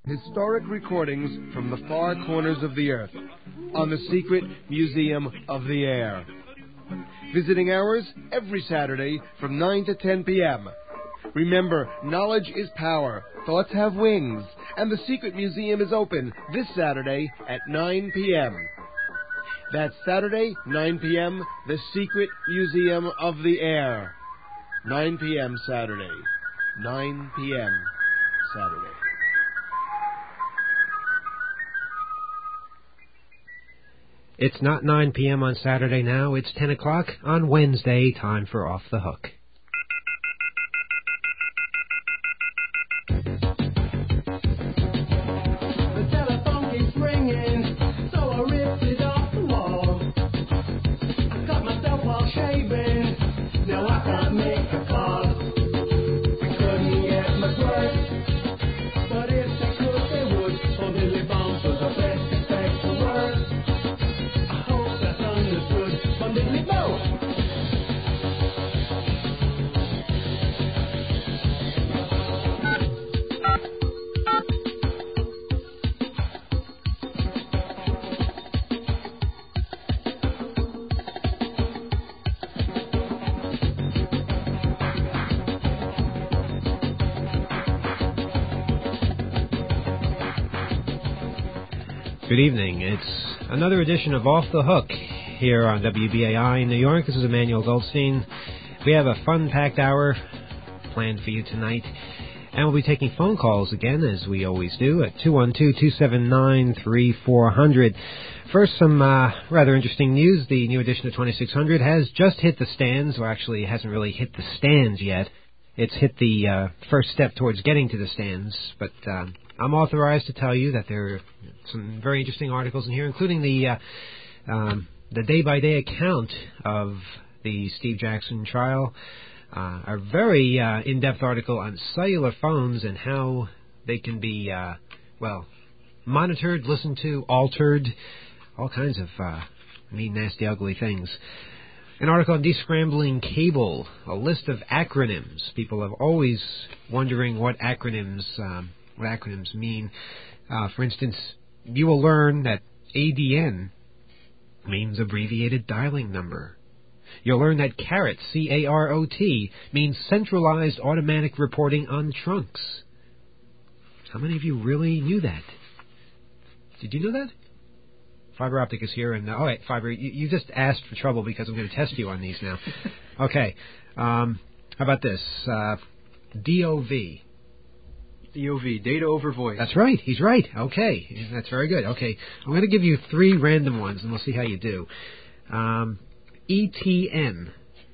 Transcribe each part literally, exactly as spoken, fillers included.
Historic recordings from the far corners of the earth on the Secret Museum of the Air. Visiting hours every Saturday from nine to ten p.m. Remember, knowledge is power, thoughts have wings, and the Secret Museum is open this Saturday at nine p.m. That's Saturday, nine p.m., the Secret Museum of the Air. nine p.m. Saturday. nine p.m. Saturday. It's not nine p.m. on Saturday now. It's ten o'clock on Wednesday. Time for Off the Hook. Good evening. It's another edition of Off the Hook here on W B A I in New York. This is Emmanuel Goldstein. We have a fun-packed hour planned for you tonight, and we'll be taking phone calls again, as we always do, at two one two, two seven nine, three four zero zero. First, some uh, rather interesting news. The new edition of twenty-six hundred has just hit the stands, or actually it hasn't really hit the stands yet. It's hit the uh, first step towards getting to the stands, but uh, I'm authorized to tell you that there are some very interesting articles in here, including the uh, um, the day-by-day account of the Steve Jackson trial, uh, a very uh, in-depth article on cellular phones and how they can be, uh, well, monitored, listened to, altered, all kinds of uh, mean, nasty, ugly things. An article on descrambling cable, a list of acronyms. People have always wondering what acronyms um, what acronyms mean. Uh, for instance, you will learn that A D N means abbreviated dialing number. You'll learn that CAROT, C A R O T, means centralized automatic reporting on trunks. How many of you really knew that? Did you know that? Fiber Optic is here, and uh, all right, Fiber, you, you just asked for trouble because I'm going to test you on these now. Okay, um, how about this? Uh, D O V. D O V, data over voice. That's right, he's right. Okay, that's very good. Okay, I'm going to give you three random ones, and we'll see how you do. Um, E T N.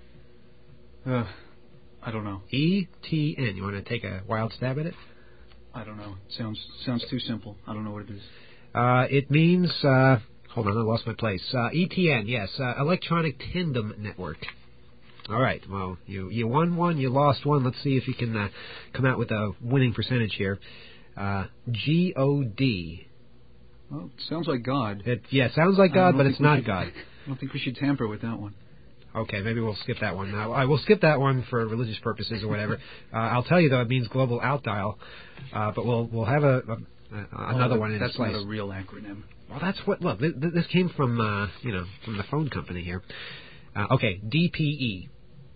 Uh, I don't know. E T N. You want to take a wild stab at it? I don't know. Sounds sounds too simple. I don't know what it is. Uh, it means... Uh, Hold on, I lost my place. Uh, E T N, yes, uh, Electronic Tandem Network. All right, well, you, you won one, you lost one. Let's see if you can uh, come out with a winning percentage here. Uh, G O D. Well, sounds like God. It, yeah, sounds like God, but it's not should, God. I don't think we should tamper with that one. Okay, maybe we'll skip that one. Uh, I will skip that one for religious purposes or whatever. uh, I'll tell you, though, it means global outdial, uh, but we'll we'll have a... a Uh, another oh, one in that's its place. That's not a real acronym. Well, that's what. Look, this, this came from uh, you know from the phone company here. Uh, okay, D P E.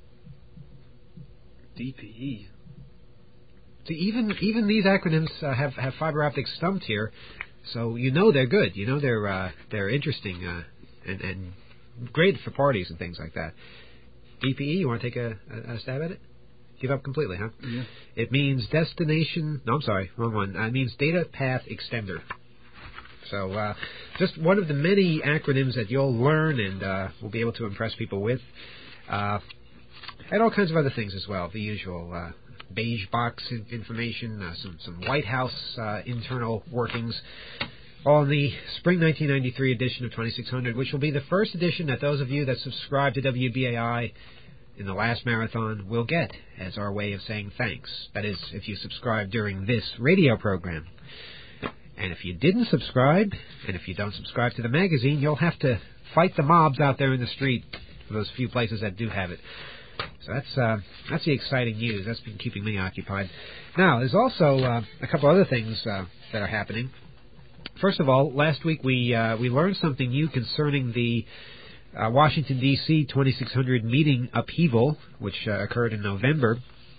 D P E. See, even even these acronyms uh, have have fiber optics stumped here, so you know they're good. You know they're uh, they're interesting uh, and and great for parties and things like that. D P E. You want to take a, a, a stab at it? Give up completely, huh? Yeah. It means destination... No, I'm sorry, wrong one. Uh, it means data path extender. So, uh, just one of the many acronyms that you'll learn and uh, will be able to impress people with. Uh, and all kinds of other things as well. The usual uh, beige box information, uh, some, some White House uh, internal workings. All in the spring nineteen ninety-three edition of twenty-six hundred, which will be the first edition that those of you that subscribe to W B A I in the last marathon will get as our way of saying thanks. That is, if you subscribe during this radio program. And if you didn't subscribe, and if you don't subscribe to the magazine, you'll have to fight the mobs out there in the street for those few places that do have it. So that's uh, that's the exciting news. That's been keeping me occupied. Now, there's also uh, a couple other things uh, that are happening. First of all, last week we uh, we learned something new concerning the uh, Washington, D C twenty-six hundred meeting upheaval, which uh, occurred in November.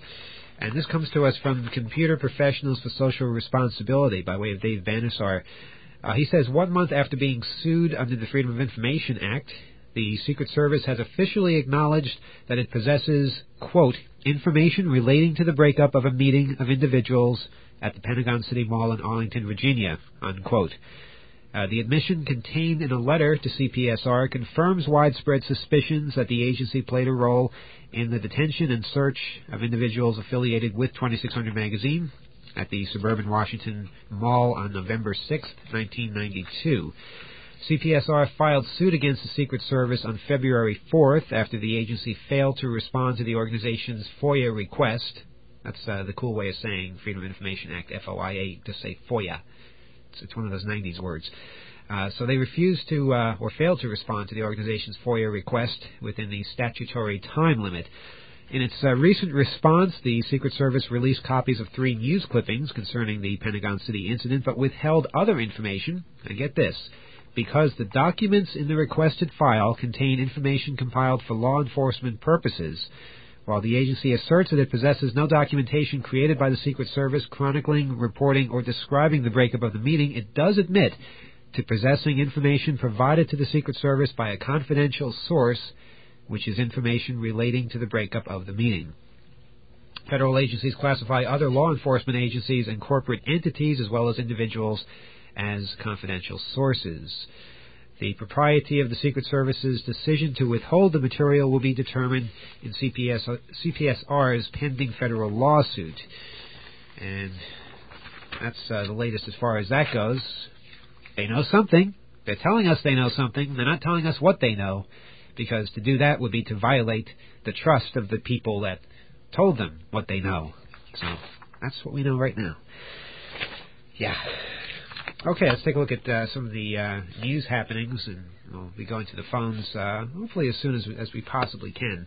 And this comes to us from Computer Professionals for Social Responsibility by way of Dave Banisar. Uh, he says, one month after being sued under the Freedom of Information Act, the Secret Service has officially acknowledged that it possesses, quote, information relating to the breakup of a meeting of individuals at the Pentagon City Mall in Arlington, Virginia, unquote. Uh, the admission contained in a letter to C P S R confirms widespread suspicions that the agency played a role in the detention and search of individuals affiliated with twenty-six hundred magazine at the suburban Washington Mall on November sixth, nineteen ninety-two. C P S R filed suit against the Secret Service on February fourth after the agency failed to respond to the organization's FOIA request. That's uh, the cool way of saying Freedom of Information Act, F O I A, to say FOIA. It's, it's one of those nineties words. Uh, so they refused to, uh, or failed to respond to the organization's FOIA request within the statutory time limit. In its uh, recent response, the Secret Service released copies of three news clippings concerning the Pentagon City incident, but withheld other information. And get this, because the documents in the requested file contain information compiled for law enforcement purposes. While the agency asserts that it possesses no documentation created by the Secret Service chronicling, reporting, or describing the breakup of the meeting, it does admit to possessing information provided to the Secret Service by a confidential source, which is information relating to the breakup of the meeting. Federal agencies classify other law enforcement agencies and corporate entities as well as individuals as confidential sources. The propriety of the Secret Service's decision to withhold the material will be determined in C P S, C P S R's pending federal lawsuit. And that's uh, the latest as far as that goes. They know something. They're telling us they know something. They're not telling us what they know, because to do that would be to violate the trust of the people that told them what they know. So that's what we know right now. Yeah. Okay, let's take a look at uh, some of the uh, news happenings, and we'll be going to the phones uh, hopefully as soon as, as we possibly can.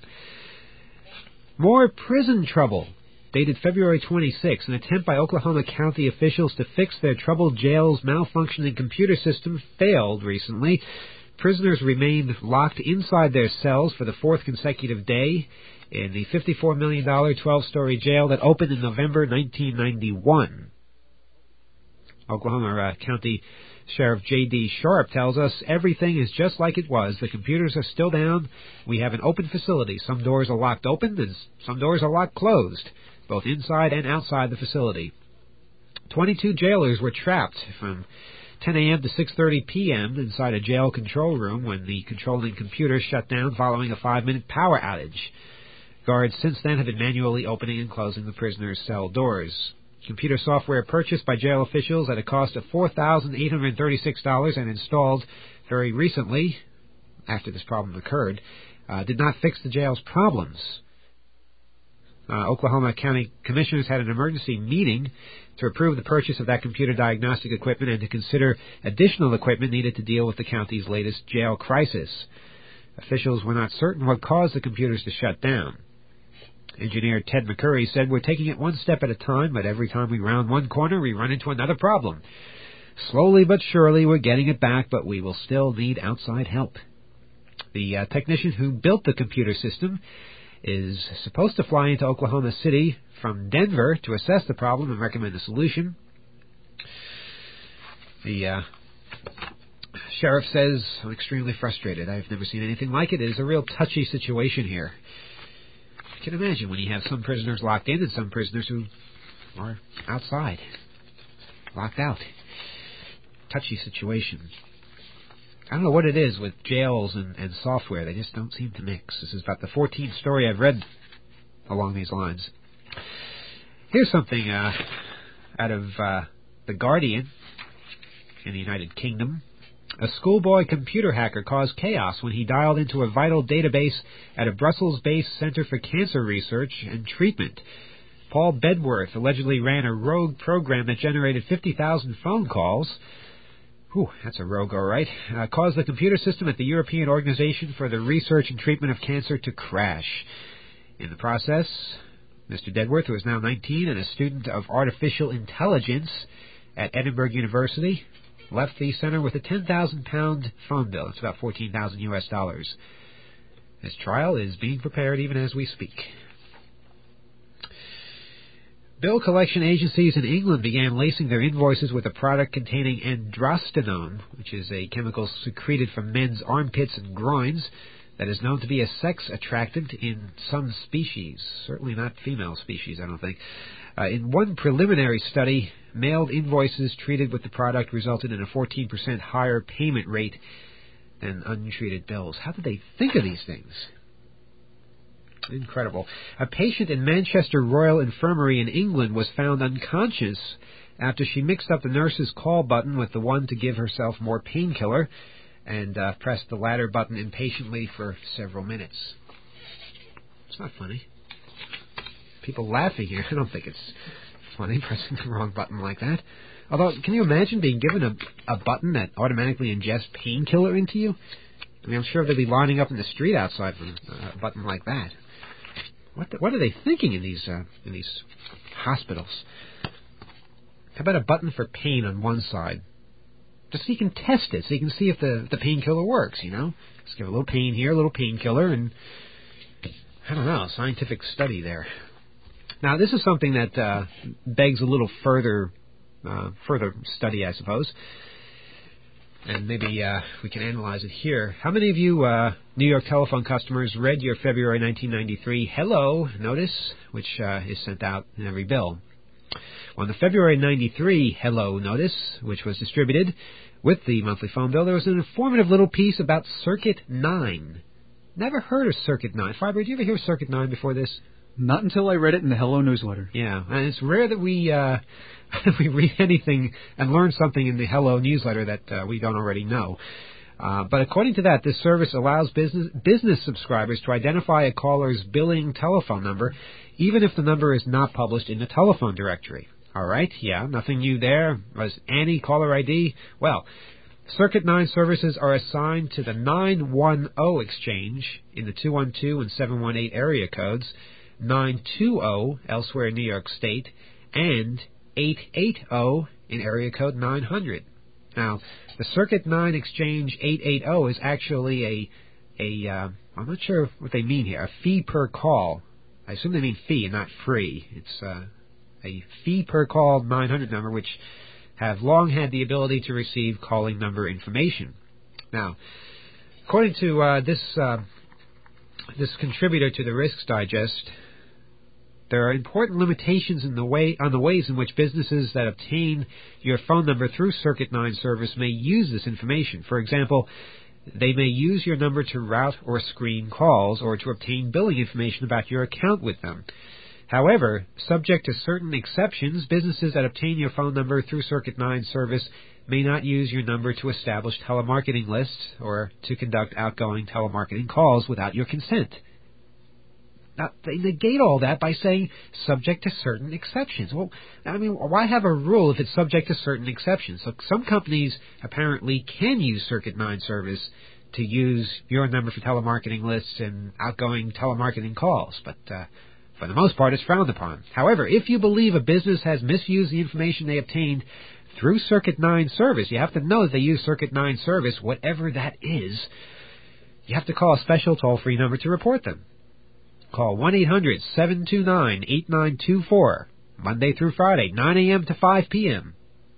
More prison trouble. Dated February twenty-sixth, an attempt by Oklahoma County officials to fix their troubled jail's malfunctioning computer system failed recently. Prisoners remained locked inside their cells for the fourth consecutive day in the fifty-four million dollars twelve-story jail that opened in November nineteen ninety-one. Oklahoma uh, County Sheriff J D Sharp tells us everything is just like it was. The computers are still down. We have an open facility. Some doors are locked open and some doors are locked closed, both inside and outside the facility. twenty-two jailers were trapped from ten a.m. to six thirty p.m. inside a jail control room when the controlling computer shut down following a five-minute power outage. Guards since then have been manually opening and closing the prisoners' cell doors. Computer software purchased by jail officials at a cost of four thousand eight hundred thirty-six dollars and installed very recently, after this problem occurred, uh, did not fix the jail's problems. Uh, Oklahoma County Commissioners had an emergency meeting to approve the purchase of that computer diagnostic equipment and to consider additional equipment needed to deal with the county's latest jail crisis. Officials were not certain what caused the computers to shut down. Engineer Ted McCurry said, "We're taking it one step at a time, but every time we round one corner, we run into another problem. Slowly but surely, we're getting it back, but we will still need outside help." The uh, technician who built the computer system is supposed to fly into Oklahoma City from Denver to assess the problem and recommend a solution. The uh, sheriff says, "I'm extremely frustrated. I've never seen anything like it. It is a real touchy situation here." You can imagine when you have some prisoners locked in and some prisoners who are outside, locked out. Touchy situation. I don't know what it is with jails and, and software. They just don't seem to mix. This is about the fourteenth story I've read along these lines. Here's something uh, out of uh, The Guardian in the United Kingdom. A schoolboy computer hacker caused chaos when he dialed into a vital database at a Brussels-based Center for Cancer Research and Treatment. Paul Bedworth allegedly ran a rogue program that generated fifty thousand phone calls. Whew, that's a rogue, all right. Uh, caused the computer system at the European Organization for the Research and Treatment of Cancer to crash. In the process, Mister Dedworth, who is now nineteen and a student of artificial intelligence at Edinburgh University, left the center with a ten thousand pound phone bill. It's about fourteen thousand U S dollars. His trial is being prepared even as we speak. Bill collection agencies in England began lacing their invoices with a product containing androstenone, which is a chemical secreted from men's armpits and groins that is known to be a sex attractant in some species. Certainly not female species, I don't think. Uh, in one preliminary study, mailed invoices treated with the product resulted in a fourteen percent higher payment rate than untreated bills. How did they think of these things? Incredible. A patient in Manchester Royal Infirmary in England was found unconscious after she mixed up the nurse's call button with the one to give herself more painkiller and uh, pressed the latter button impatiently for several minutes. It's not funny. People laughing here. I don't think it's funny pressing the wrong button like that. Although, can you imagine being given a, a button that automatically ingests painkiller into you? I mean, I'm sure they'd be lining up in the street outside for a button like that. What the, what are they thinking in these uh, in these hospitals? How about a button for pain on one side? Just so you can test it, so you can see if the, the painkiller works, you know? Just give a little pain here, a little painkiller, and I don't know, scientific study there. Now, this is something that uh, begs a little further uh, further study, I suppose. And maybe uh, we can analyze it here. How many of you uh, New York Telephone customers read your February nineteen ninety-three Hello notice, which uh, is sent out in every bill? On the February ninety-three Hello notice, which was distributed with the monthly phone bill, there was an informative little piece about Circuit nine. Never heard of Circuit nine. Fiber, did you ever hear of Circuit nine before this? Not until I read it in the Hello newsletter. Yeah, and it's rare that we uh, we read anything and learn something in the Hello newsletter that uh, we don't already know. Uh, but according to that, this service allows business business subscribers to identify a caller's billing telephone number, even if the number is not published in the telephone directory. All right, yeah, nothing new there. Was any caller I D? Well, Circuit nine services are assigned to the nine one zero exchange in the two one two and seven one eight area codes, nine two zero elsewhere in New York State, and eight eight zero in area code nine hundred. Now, the Circuit nine exchange eight eight zero is actually a, a uh, I'm not sure what they mean here, a fee per call. I assume they mean fee and not free. It's uh, a fee per call nine hundred number, which have long had the ability to receive calling number information. Now, according to uh, this uh, this contributor to the Risks Digest, there are important limitations in the way on the ways in which businesses that obtain your phone number through Circuit nine service may use this information. For example, they may use your number to route or screen calls or to obtain billing information about your account with them. However, subject to certain exceptions, businesses that obtain your phone number through Circuit nine service may not use your number to establish telemarketing lists or to conduct outgoing telemarketing calls without your consent. Now, they negate all that by saying subject to certain exceptions. Well, I mean, why have a rule if it's subject to certain exceptions? So some companies apparently can use Circuit nine service to use your number for telemarketing lists and outgoing telemarketing calls, but uh, for the most part, it's frowned upon. However, if you believe a business has misused the information they obtained through Circuit nine service, you have to know that they use Circuit nine service, whatever that is. You have to call a special toll-free number to report them. Call one eight hundred seven two nine eight nine two four, Monday through Friday, nine a.m. to five p.m.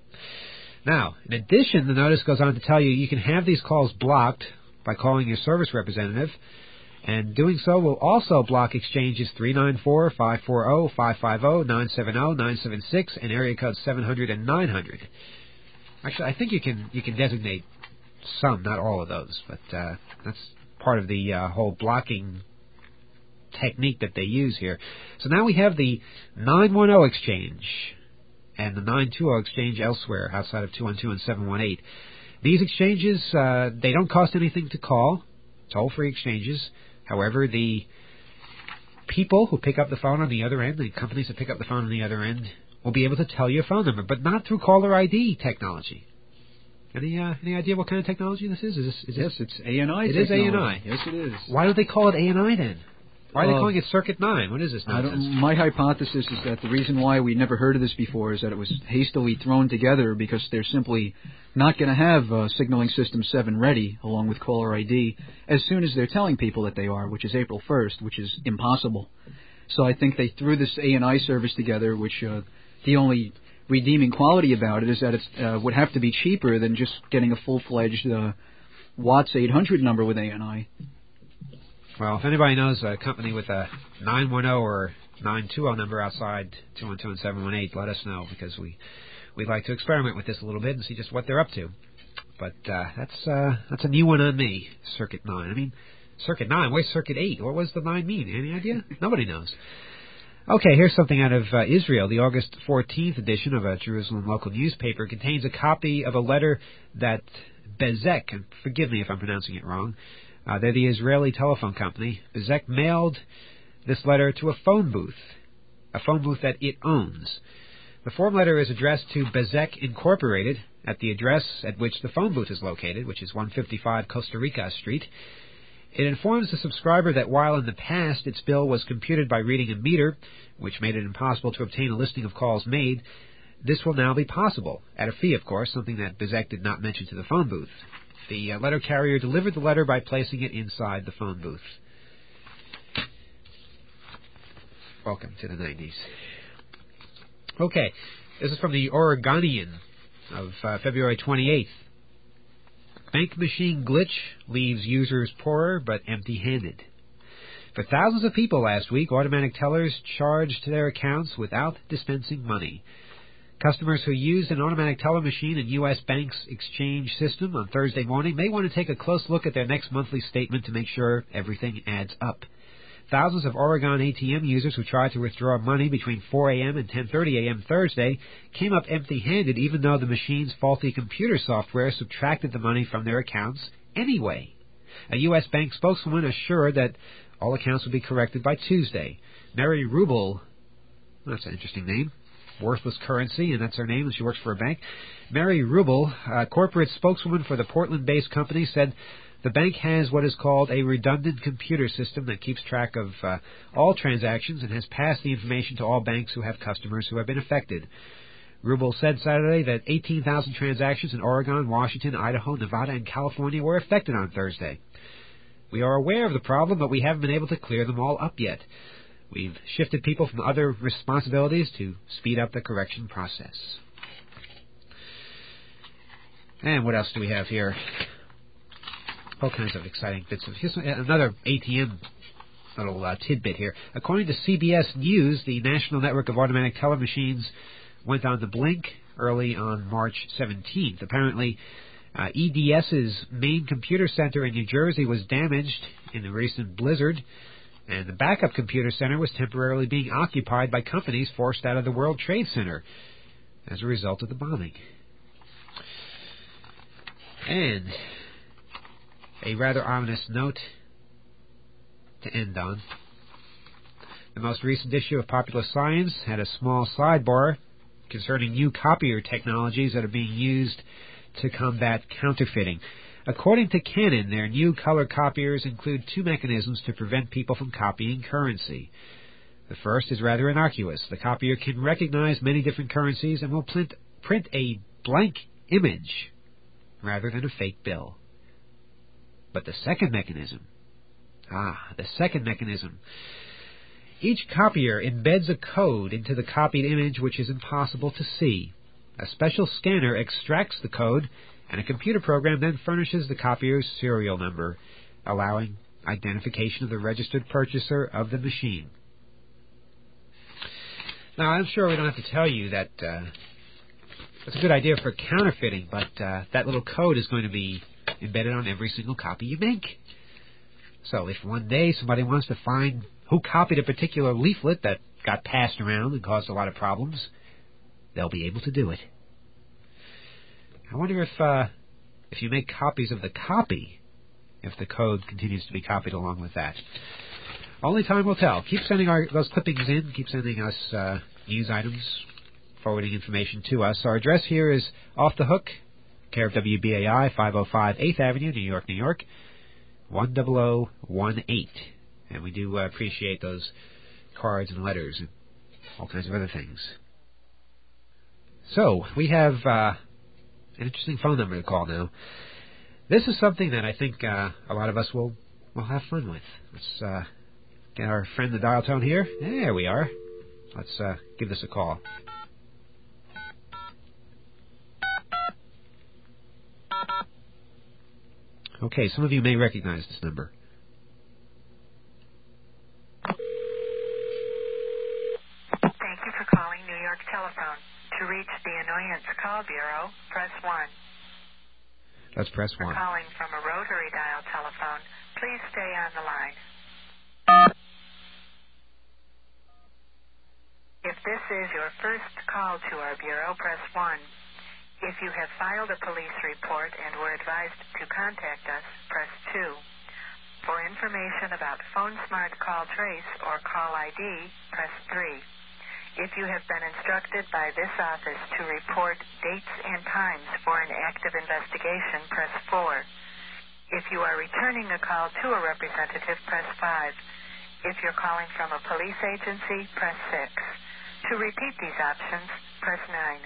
Now, in addition, the notice goes on to tell you you can have these calls blocked by calling your service representative, and doing so will also block exchanges three nine four, five four zero, five five zero, nine seven zero, nine seven six and area code seven hundred and nine hundred. Actually, I think you can you can designate some, not all of those, but uh, that's part of the uh, whole blocking technique that they use here. So now we have the nine one zero exchange and the nine two zero exchange elsewhere outside of two one two and seven one eight. These exchanges, uh, they don't cost anything to call, toll-free exchanges. However, the people who pick up the phone on the other end, the companies that pick up the phone on the other end, will be able to tell your phone number, but not through caller I D technology. Any uh, any idea what kind of technology this is? Is this is yes, it, it's A N I It technology. is A N I. Yes, it is. Why do they call it A N I then? Why are they Uh, calling it Circuit nine? What is this I nonsense? don't, my hypothesis is that the reason why we never heard of this before is that it was hastily thrown together because they're simply not going to have uh, Signaling System seven ready, along with caller I D, as soon as they're telling people that they are, which is April first, which is impossible. So I think they threw this A and I service together, which uh, the only redeeming quality about it is that it uh, would have to be cheaper than just getting a full-fledged uh, Watts eight hundred number with A and I. Well, if anybody knows a company with a nine one zero or nine two zero number outside two one two and seven one eight, let us know, because we, we'd like to experiment with this a little bit and see just what they're up to. But uh, that's uh, that's a new one on me, Circuit nine. I mean, Circuit nine, where's Circuit eight? What does the nine mean? Any idea? Nobody knows. Okay, here's something out of uh, Israel. The August fourteenth edition of a Jerusalem local newspaper contains a copy of a letter that Bezek, and forgive me if I'm pronouncing it wrong, Uh, they're the Israeli telephone company. Bezek mailed this letter to a phone booth, a phone booth that it owns. The form letter is addressed to Bezek Incorporated at the address at which the phone booth is located, which is one fifty-five Costa Rica Street. It informs the subscriber that while in the past its bill was computed by reading a meter, which made it impossible to obtain a listing of calls made, this will now be possible, at a fee, of course, something that Bezek did not mention to the phone booth. The uh, letter carrier delivered the letter by placing it inside the phone booth. Welcome to the nineties. Okay, this is from the Oregonian of uh, February twenty-eighth. Bank machine glitch leaves users poorer but empty-handed. For thousands of people last week, automatic tellers charged their accounts without dispensing money. Customers who used an automatic teller machine in U S Bank's exchange system on Thursday morning may want to take a close look at their next monthly statement to make sure everything adds up. Thousands of Oregon A T M users who tried to withdraw money between four a.m. and ten thirty a.m. Thursday came up empty-handed, even though the machine's faulty computer software subtracted the money from their accounts anyway. A U S Bank spokeswoman assured that all accounts would be corrected by Tuesday. Mary Rubel, that's an interesting name, worthless currency, and that's her name, and she works for a bank. Mary Rubel, a corporate spokeswoman for the Portland-based company, said the bank has what is called a redundant computer system that keeps track of uh, all transactions and has passed the information to all banks who have customers who have been affected. Rubel said Saturday that eighteen thousand transactions in Oregon, Washington, Idaho, Nevada, and California were affected on Thursday. We are aware of the problem, but we haven't been able to clear them all up yet. We've shifted people from other responsibilities to speed up the correction process. And what else do we have here? All kinds of exciting bits of... Here's another A T M little uh, tidbit here. According to C B S News, the National Network of Automatic Teller Machines went on the blink early on March seventeenth. Apparently, uh, EDS's main computer center in New Jersey was damaged in the recent blizzard, and the backup computer center was temporarily being occupied by companies forced out of the World Trade Center as a result of the bombing. And a rather ominous note to end on. The most recent issue of Popular Science had a small sidebar concerning new copier technologies that are being used to combat counterfeiting. According to Canon, their new color copiers include two mechanisms to prevent people from copying currency. The first is rather innocuous. The copier can recognize many different currencies and will print, print a blank image rather than a fake bill. But the second mechanism, ah, the second mechanism, each copier embeds a code into the copied image which is impossible to see. A special scanner extracts the code, and a computer program then furnishes the copier's serial number, allowing identification of the registered purchaser of the machine. Now, I'm sure we don't have to tell you that uh, that's a good idea for counterfeiting, but uh, that little code is going to be embedded on every single copy you make. So if one day somebody wants to find who copied a particular leaflet that got passed around and caused a lot of problems, they'll be able to do it. I wonder if uh, if you make copies of the copy, if the code continues to be copied along with that. Only time will tell. Keep sending our, those clippings in. Keep sending us uh, news items, forwarding information to us. Our address here is Off the Hook, care of W B A I, five oh five eighth Avenue, New York, New York, one zero zero one eight. And we do uh, appreciate those cards and letters and all kinds of other things. So, we have uh, an interesting phone number to call now. This is something that I think uh, a lot of us will, will have fun with. Let's uh, get our friend the dial tone here. There we are. Let's uh, give this a call. Okay, some of you may recognize this number. Thank you for calling New York Telephone. To reach the Annoyance Call Bureau, press one. Let's press For one. calling from a rotary dial telephone, please stay on the line. If this is your first call to our bureau, press one. If you have filed a police report and were advised to contact us, press two. For information about Phone Smart Call Trace or Call I D, press three. If you have been instructed by this office to report dates and times for an active investigation, press four. If you are returning a call to a representative, press five. If you're calling from a police agency, press six. To repeat these options, press nine.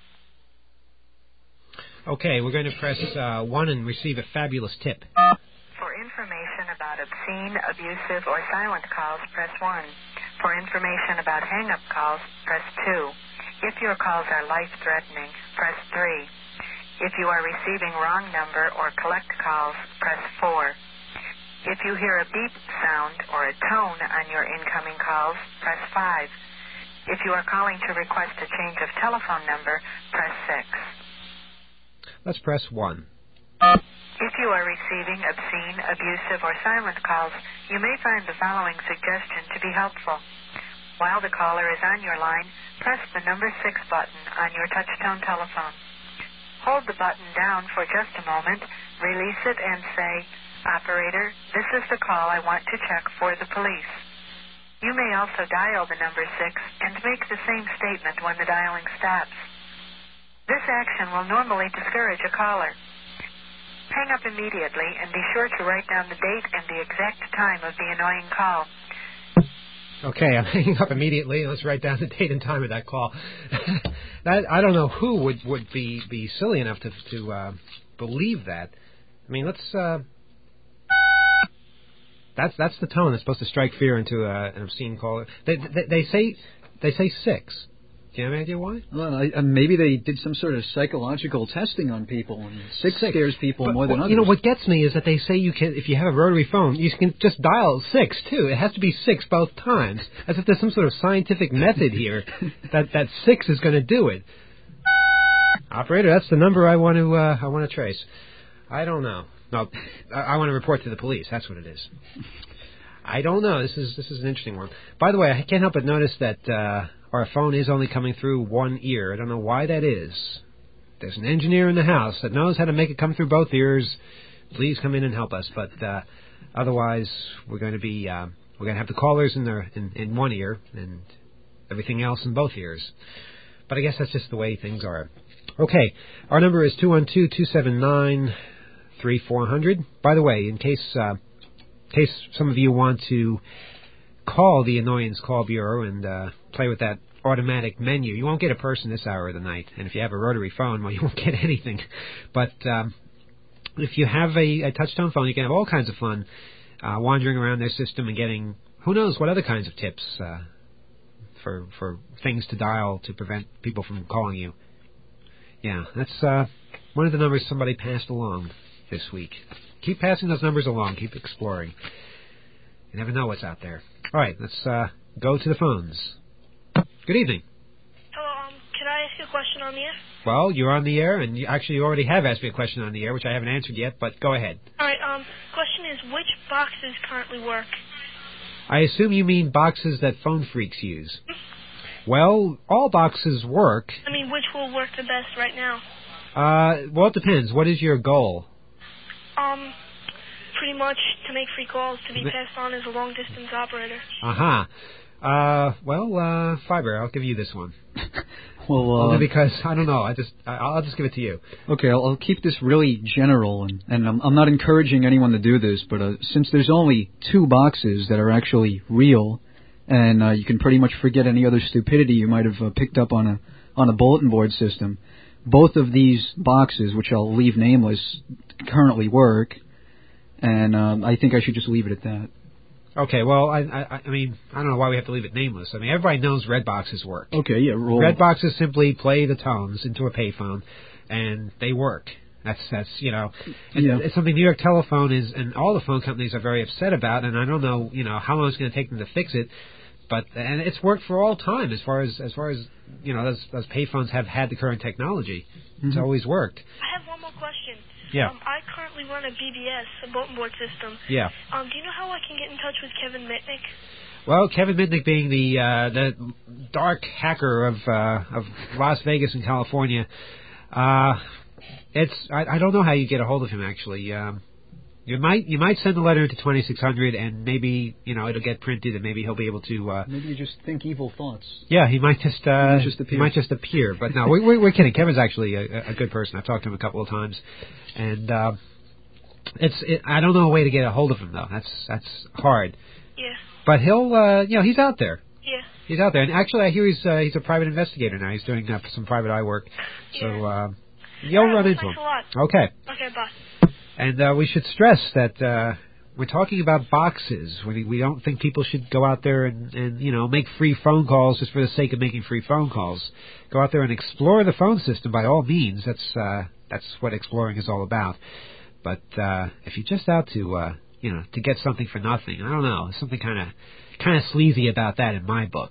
Okay, we're going to press uh, one and receive a fabulous tip. For information about obscene, abusive, or silent calls, press one. For information about hang-up calls, press two. If your calls are life-threatening, press three. If you are receiving wrong number or collect calls, press four. If you hear a beep sound or a tone on your incoming calls, press five. If you are calling to request a change of telephone number, press six. Let's press one. If you are receiving obscene, abusive, or silent calls, you may find the following suggestion to be helpful. While the caller is on your line, press the number six button on your touch-tone telephone. Hold the button down for just a moment, release it, and say, "Operator, this is the call I want to check for the police." You may also dial the number six and make the same statement when the dialing stops. This action will normally discourage a caller. Hang up immediately and be sure to write down the date and the exact time of the annoying call. Okay, I'm hanging up immediately. Let's write down the date and time of that call. that, I don't know who would, would be, be silly enough to, to uh, believe that. I mean, let's... Uh, that's that's the tone that's supposed to strike fear into uh, an obscene caller. They, they, they say they say six. Do you have any idea why? Well, I, uh, maybe they did some sort of psychological testing on people, and six, six. scares people but, more than well, others. You know, what gets me is that they say you can, if you have a rotary phone, you can just dial six, too. It has to be six both times, as if there's some sort of scientific method here that, that six is going to do it. Operator, that's the number I want to uh, I want to trace. I don't know. No, I, I want to report to the police. That's what it is. I don't know. This is this is an interesting one. By the way, I can't help but notice that uh, our phone is only coming through one ear. I don't know why that is. There's an engineer in the house that knows how to make it come through both ears. Please come in and help us. But uh, otherwise, we're going to be uh, we're going to have the callers in their in, in one ear and everything else in both ears. But I guess that's just the way things are. Okay, our number is two one two, two seven nine, three four zero zero. By the way, in case uh, in case some of you want to call the Annoyance Call Bureau and uh, play with that automatic menu, you won't get a person this hour of the night. And if you have a rotary phone, well, you won't get anything. But um, if you have a, a touch-tone phone, you can have all kinds of fun uh, wandering around their system and getting who knows what other kinds of tips uh, for for things to dial to prevent people from calling you. Yeah, that's uh, one of the numbers somebody passed along this week. Keep passing those numbers along. Keep exploring. You never know what's out there. All right, let's uh, go to the phones. Good evening. Hello, um, can I ask you a question on the air? Well, you're on the air, and you, actually you already have asked me a question on the air, which I haven't answered yet, but go ahead. All right, um, question is, which boxes currently work? I assume you mean boxes that phone freaks use. Well, all boxes work. I mean, which will work the best right now? Uh, well, it depends. What is your goal? Um, pretty much to make free calls to be passed on as a long-distance operator. Uh-huh. Uh, well, uh, Fiber, I'll give you this one. Well, uh, only because I don't know. I just I, I'll just give it to you. Okay, I'll, I'll keep this really general, and, and I'm, I'm not encouraging anyone to do this, but uh, since there's only two boxes that are actually real, and uh, you can pretty much forget any other stupidity you might have uh, picked up on a on a bulletin board system, both of these boxes, which I'll leave nameless, currently work, and um, I think I should just leave it at that. Okay, well, I, I I mean, I don't know why we have to leave it nameless. I mean, everybody knows red boxes work. Okay, yeah, roll. Red boxes simply play the tones into a payphone, and they work. That's that's you know, and Yeah. it's something New York Telephone is, and all the phone companies are very upset about. And I don't know, you know, how long it's going to take them to fix it, but and it's worked for all time as far as as far as you know, those those payphones have had the current technology. Mm-hmm. It's always worked. I have one more question. Yeah. Um, I currently run a B B S, a bulletin board system. Yeah. Um, do you know how I can get in touch with Kevin Mitnick? Well, Kevin Mitnick being the uh, the dark hacker of uh, of Las Vegas and California, uh, it's I, I don't know how you get a hold of him actually. Um, you might you might send a letter to twenty-six hundred and maybe you know it'll get printed and maybe he'll be able to. Uh, Maybe you just think evil thoughts. yeah, he might just uh, might just appear. he might just appear. But no, we, we, we're kidding. Kevin's actually a, a good person. I've talked to him a couple of times, and uh, it's it, I don't know a way to get a hold of him though. That's that's hard. Yeah. But he'll, uh, you know, he's out there. Yeah. He's out there. And actually, I hear he's uh, he's a private investigator now. He's doing uh, some private eye work. So Yeah. uh, you'll All right, run well, into thanks him. a lot. Okay. Okay, bye. And uh, we should stress that uh, we're talking about boxes. We we don't think people should go out there and, and, you know, make free phone calls just for the sake of making free phone calls. Go out there and explore the phone system by all means. That's uh, that's what exploring is all about. But uh, if you're just out to... Uh, you know, to get something for nothing. I don't know. There's something kind of kind of sleazy about that in my book.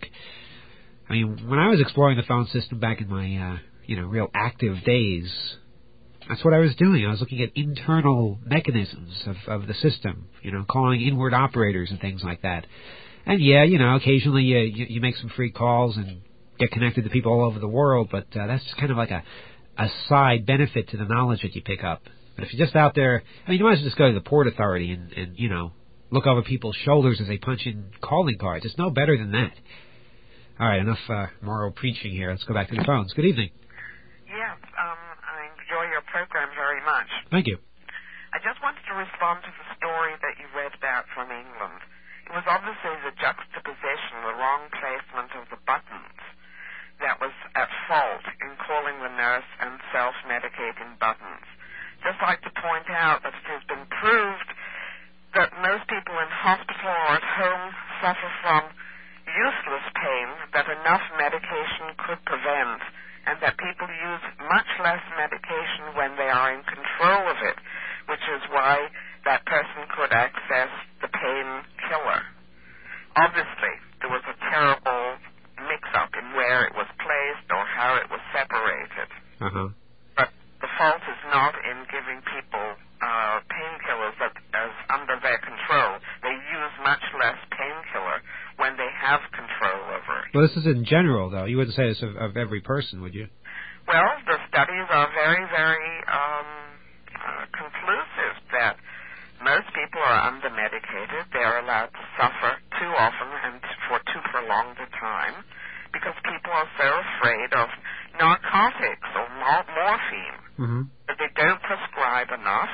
I mean, when I was exploring the phone system back in my, uh, you know, real active days, that's what I was doing. I was looking at internal mechanisms of, of the system, you know, calling inward operators and things like that. And, yeah, you know, occasionally you, you, you make some free calls and get connected to people all over the world, but uh, that's just kind of like a, a side benefit to the knowledge that you pick up. But if you're just out there, I mean, you might as well just go to the Port Authority and, and, you know, look over people's shoulders as they punch in calling cards. It's no better than that. All right, enough uh, moral preaching here. Let's go back to the phones. Good evening. Yes, um, I enjoy your program very much. Thank you. I just wanted to respond to the story that you read about from England. It was obviously the juxtaposition, the wrong placement of the buttons that was at fault in calling the nurse and self-medicating buttons. Just like to point out that it has been proved that most people in hospital or at home suffer from useless pain that enough medication could prevent, and that people use much less medication when they are in control of it, which is why that person could access the painkiller. Obviously, there was a terrible mix-up in where it was placed or how it was separated. Uh-huh. But the fault is not in giving people uh, painkillers that as under their control. They use much less painkiller when they have control over it. Well, this is in general, though. You wouldn't say this of, of every person, would you? Well, the studies are very, very um, uh, conclusive that most people are under-medicated. They're allowed to suffer too often and for too prolonged a time because people are so afraid of narcotics or mor- morphine Mm-hmm. that they don't prescribe enough.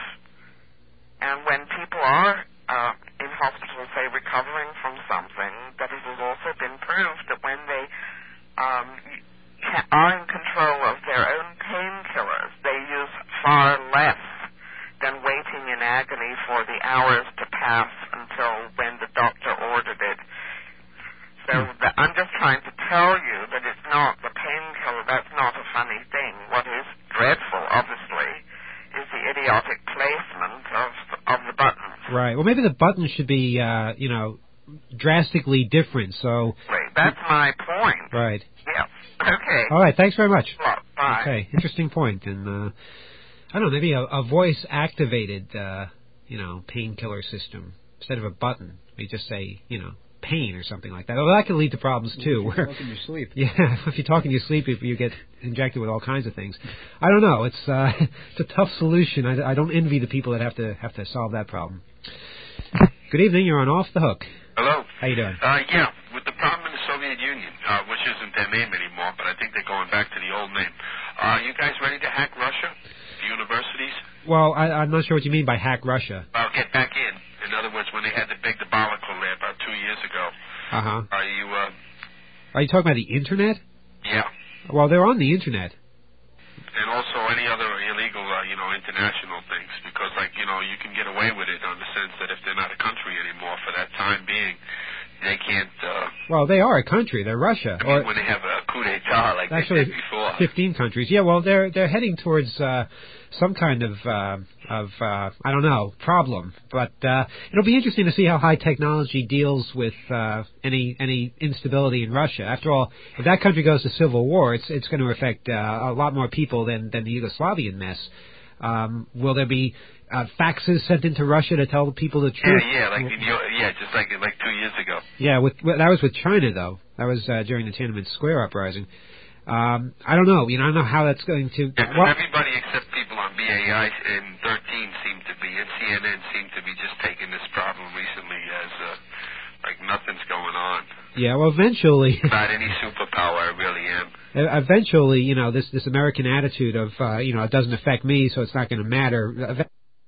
And when people are uh, in hospital, say, recovering from something, that it has also been proved that when they um, ca- are in control of their own painkillers, they use far less than waiting in agony for the hours to pass until when the doctor ordered it. So the, I'm just trying to tell you that it's not the painkiller. That's not a funny thing. What is dreadful, obviously, is the idiotic placement of of the buttons. Right. Well, maybe the buttons should be, uh, you know, drastically different. So. Right. That's my point. Right. Yes. Okay. All right. Thanks very much. Well, bye. Okay. Interesting point. And uh, I don't know, maybe a, a voice-activated, uh, you know, painkiller system instead of a button. We just say, you know, pain or something like that. Well, that can lead to problems too. If you Where, talk in your sleep. yeah, if you talk in your sleep, you get injected with all kinds of things. I don't know. It's uh, it's a tough solution. I, I don't envy the people that have to have to solve that problem. Good evening. You're on Off the Hook. Hello. How you doing? Uh, yeah, with the problem in the Soviet Union, uh, which isn't their name anymore, but I think they're going back to the old name. Are you guys ready to hack Russia, the universities? Well, I, I'm not sure what you mean by hack Russia. Well, get back in. In other words, when they had the big debacle there about two years ago. Uh-huh. Are you, uh... Are you talking about the Internet? Yeah. Well, they're on the Internet. And also any other illegal, uh, you know, international things, because, like, you know, you can get away with it on the sense that if they're not a country anymore for that time being, they can't, uh... Well, they are a country. They're Russia. I mean, or, when they have a coup d'etat like actually, they did before. fifteen countries. Yeah, well, they're they're heading towards uh, some kind of, uh, of uh, I don't know, problem. But uh, it'll be interesting to see how high technology deals with uh, any any instability in Russia. After all, if that country goes to civil war, it's it's going to affect uh, a lot more people than, than the Yugoslavian mess. Um, will there be uh, faxes sent into Russia to tell the people the truth? Yeah, yeah, like in, yeah, just like like two years ago. Yeah, with, with that was with China though. That was uh, during the Tiananmen Square uprising. Um, I don't know. You know, I don't know how that's going to. Yeah, well, everybody except people on B A I and thirteen seem to be, and C N N seem to be just taking this problem recently as uh, like nothing's going on. Yeah, well, eventually. Not any superpower, I really am. Eventually, you know, this this American attitude of uh, you know, it doesn't affect me, so it's not going to matter.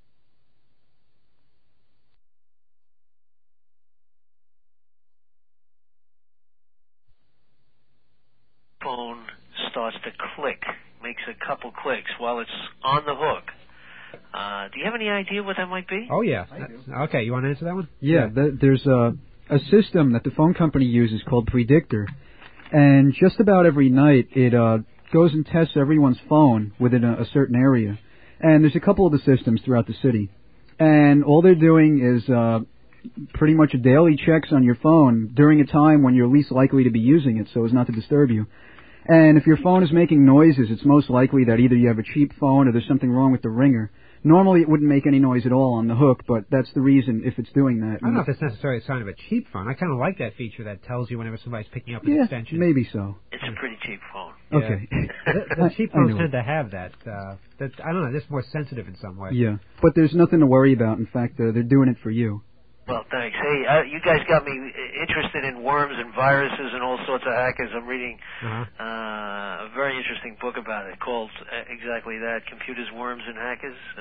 Phone starts to click, makes a couple clicks while it's on the hook. Uh, do you have any idea what that might be? Oh yeah. I do. Okay, you want to answer that one? Yeah, the, there's a a system that the phone company uses called Predictor, and just about every night it uh, goes and tests everyone's phone within a, a certain area. And there's a couple of the systems throughout the city, and all they're doing is uh, pretty much daily checks on your phone during a time when you're least likely to be using it, so as not to disturb you. And if your phone is making noises, it's most likely that either you have a cheap phone or there's something wrong with the ringer. Normally it wouldn't make any noise at all on the hook, but that's the reason if it's doing that. I don't know if it's necessarily a sign of a cheap phone. I kind of like that feature that tells you whenever somebody's picking up an yeah, extension. Maybe so. It's a pretty cheap phone. Yeah. Okay. the, the cheap phones tend to have that. Uh, that. I don't know, they're just more sensitive in some way. Yeah, but there's nothing to worry about. In fact, uh, they're doing it for you. Well, thanks. Hey, uh, you guys got me interested in worms and viruses and all sorts of hackers. I'm reading uh-huh. uh, a very interesting book about it called uh, exactly that, Computers, Worms, and Hackers. Uh,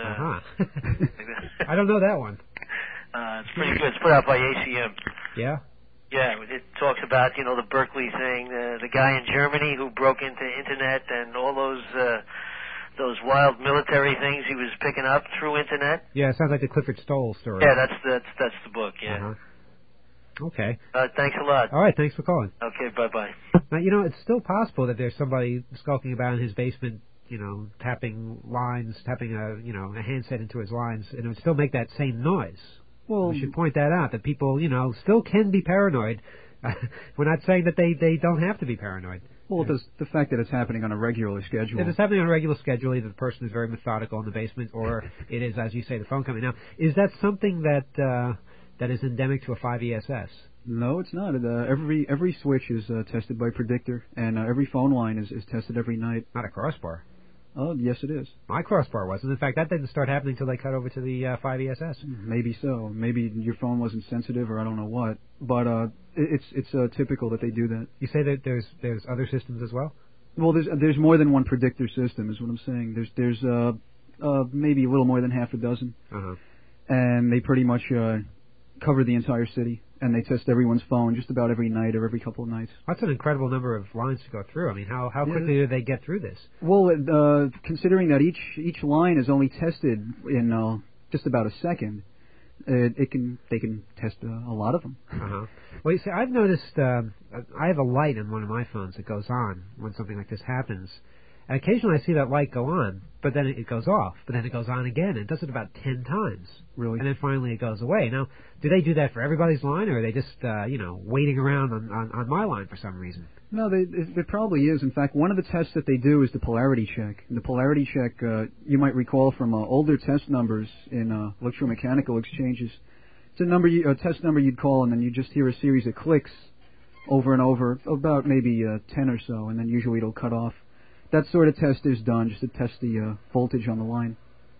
uh-huh. I don't know that one. Uh, it's pretty good. It's put out by A C M. Yeah? Yeah, it talks about, you know, the Berkeley thing, uh, the guy in Germany who broke into Internet and all those... Uh, those wild military things he was picking up through Internet. Yeah, it sounds like the Clifford Stoll story. Yeah, that's that's that's the book. Yeah. Uh-huh. Okay. Uh, thanks a lot. All right, thanks for calling. Okay, bye bye. Now, you know, it's still possible that there's somebody skulking about in his basement, you know, tapping lines, tapping a you know a handset into his lines, and it would still make that same noise. Well, we should point that out, that people, you know, still can be paranoid. We're not saying that they they don't have to be paranoid. Well, does the fact that it's happening on a regular schedule. If it's happening on a regular schedule, either the person is very methodical in the basement, or it is, as you say, the phone company. Now, is that something that uh, that is endemic to a five E S S? No, it's not. Uh, every every switch is uh, tested by Predictor, and uh, every phone line is, is tested every night. Not a crossbar. Oh, yes, it is. My crossbar wasn't. In fact, that didn't start happening until they cut over to the uh, five E S S. Maybe so. Maybe your phone wasn't sensitive, or I don't know what. But uh, it's it's uh, typical that they do that. You say that there's there's other systems as well? Well, there's there's more than one Predictor system, is what I'm saying. There's there's uh, uh maybe a little more than half a dozen, uh-huh. and they pretty much uh, cover the entire city. And they test everyone's phone just about every night or every couple of nights. That's an incredible number of lines to go through. I mean, how how quickly yeah. do they get through this? Well, uh, considering that each each line is only tested in uh, just about a second, it, it can they can test uh, a lot of them. Uh-huh. Well, you see, I've noticed um, I have a light on one of my phones that goes on when something like this happens. And occasionally I see that light go on, but then it goes off, but then it goes on again. It does it about ten times. Really? And then finally it goes away. Now, do they do that for everybody's line, or are they just, uh, you know, waiting around on, on, on my line for some reason? No, they, there probably is. In fact, one of the tests that they do is the polarity check. And the polarity check, uh, you might recall from uh, older test numbers in uh, electromechanical exchanges. It's a number, you, a test number you'd call, and then you just hear a series of clicks over and over, about maybe uh, ten or so, and then usually it'll cut off. That sort of test is done just to test the uh, voltage on the line.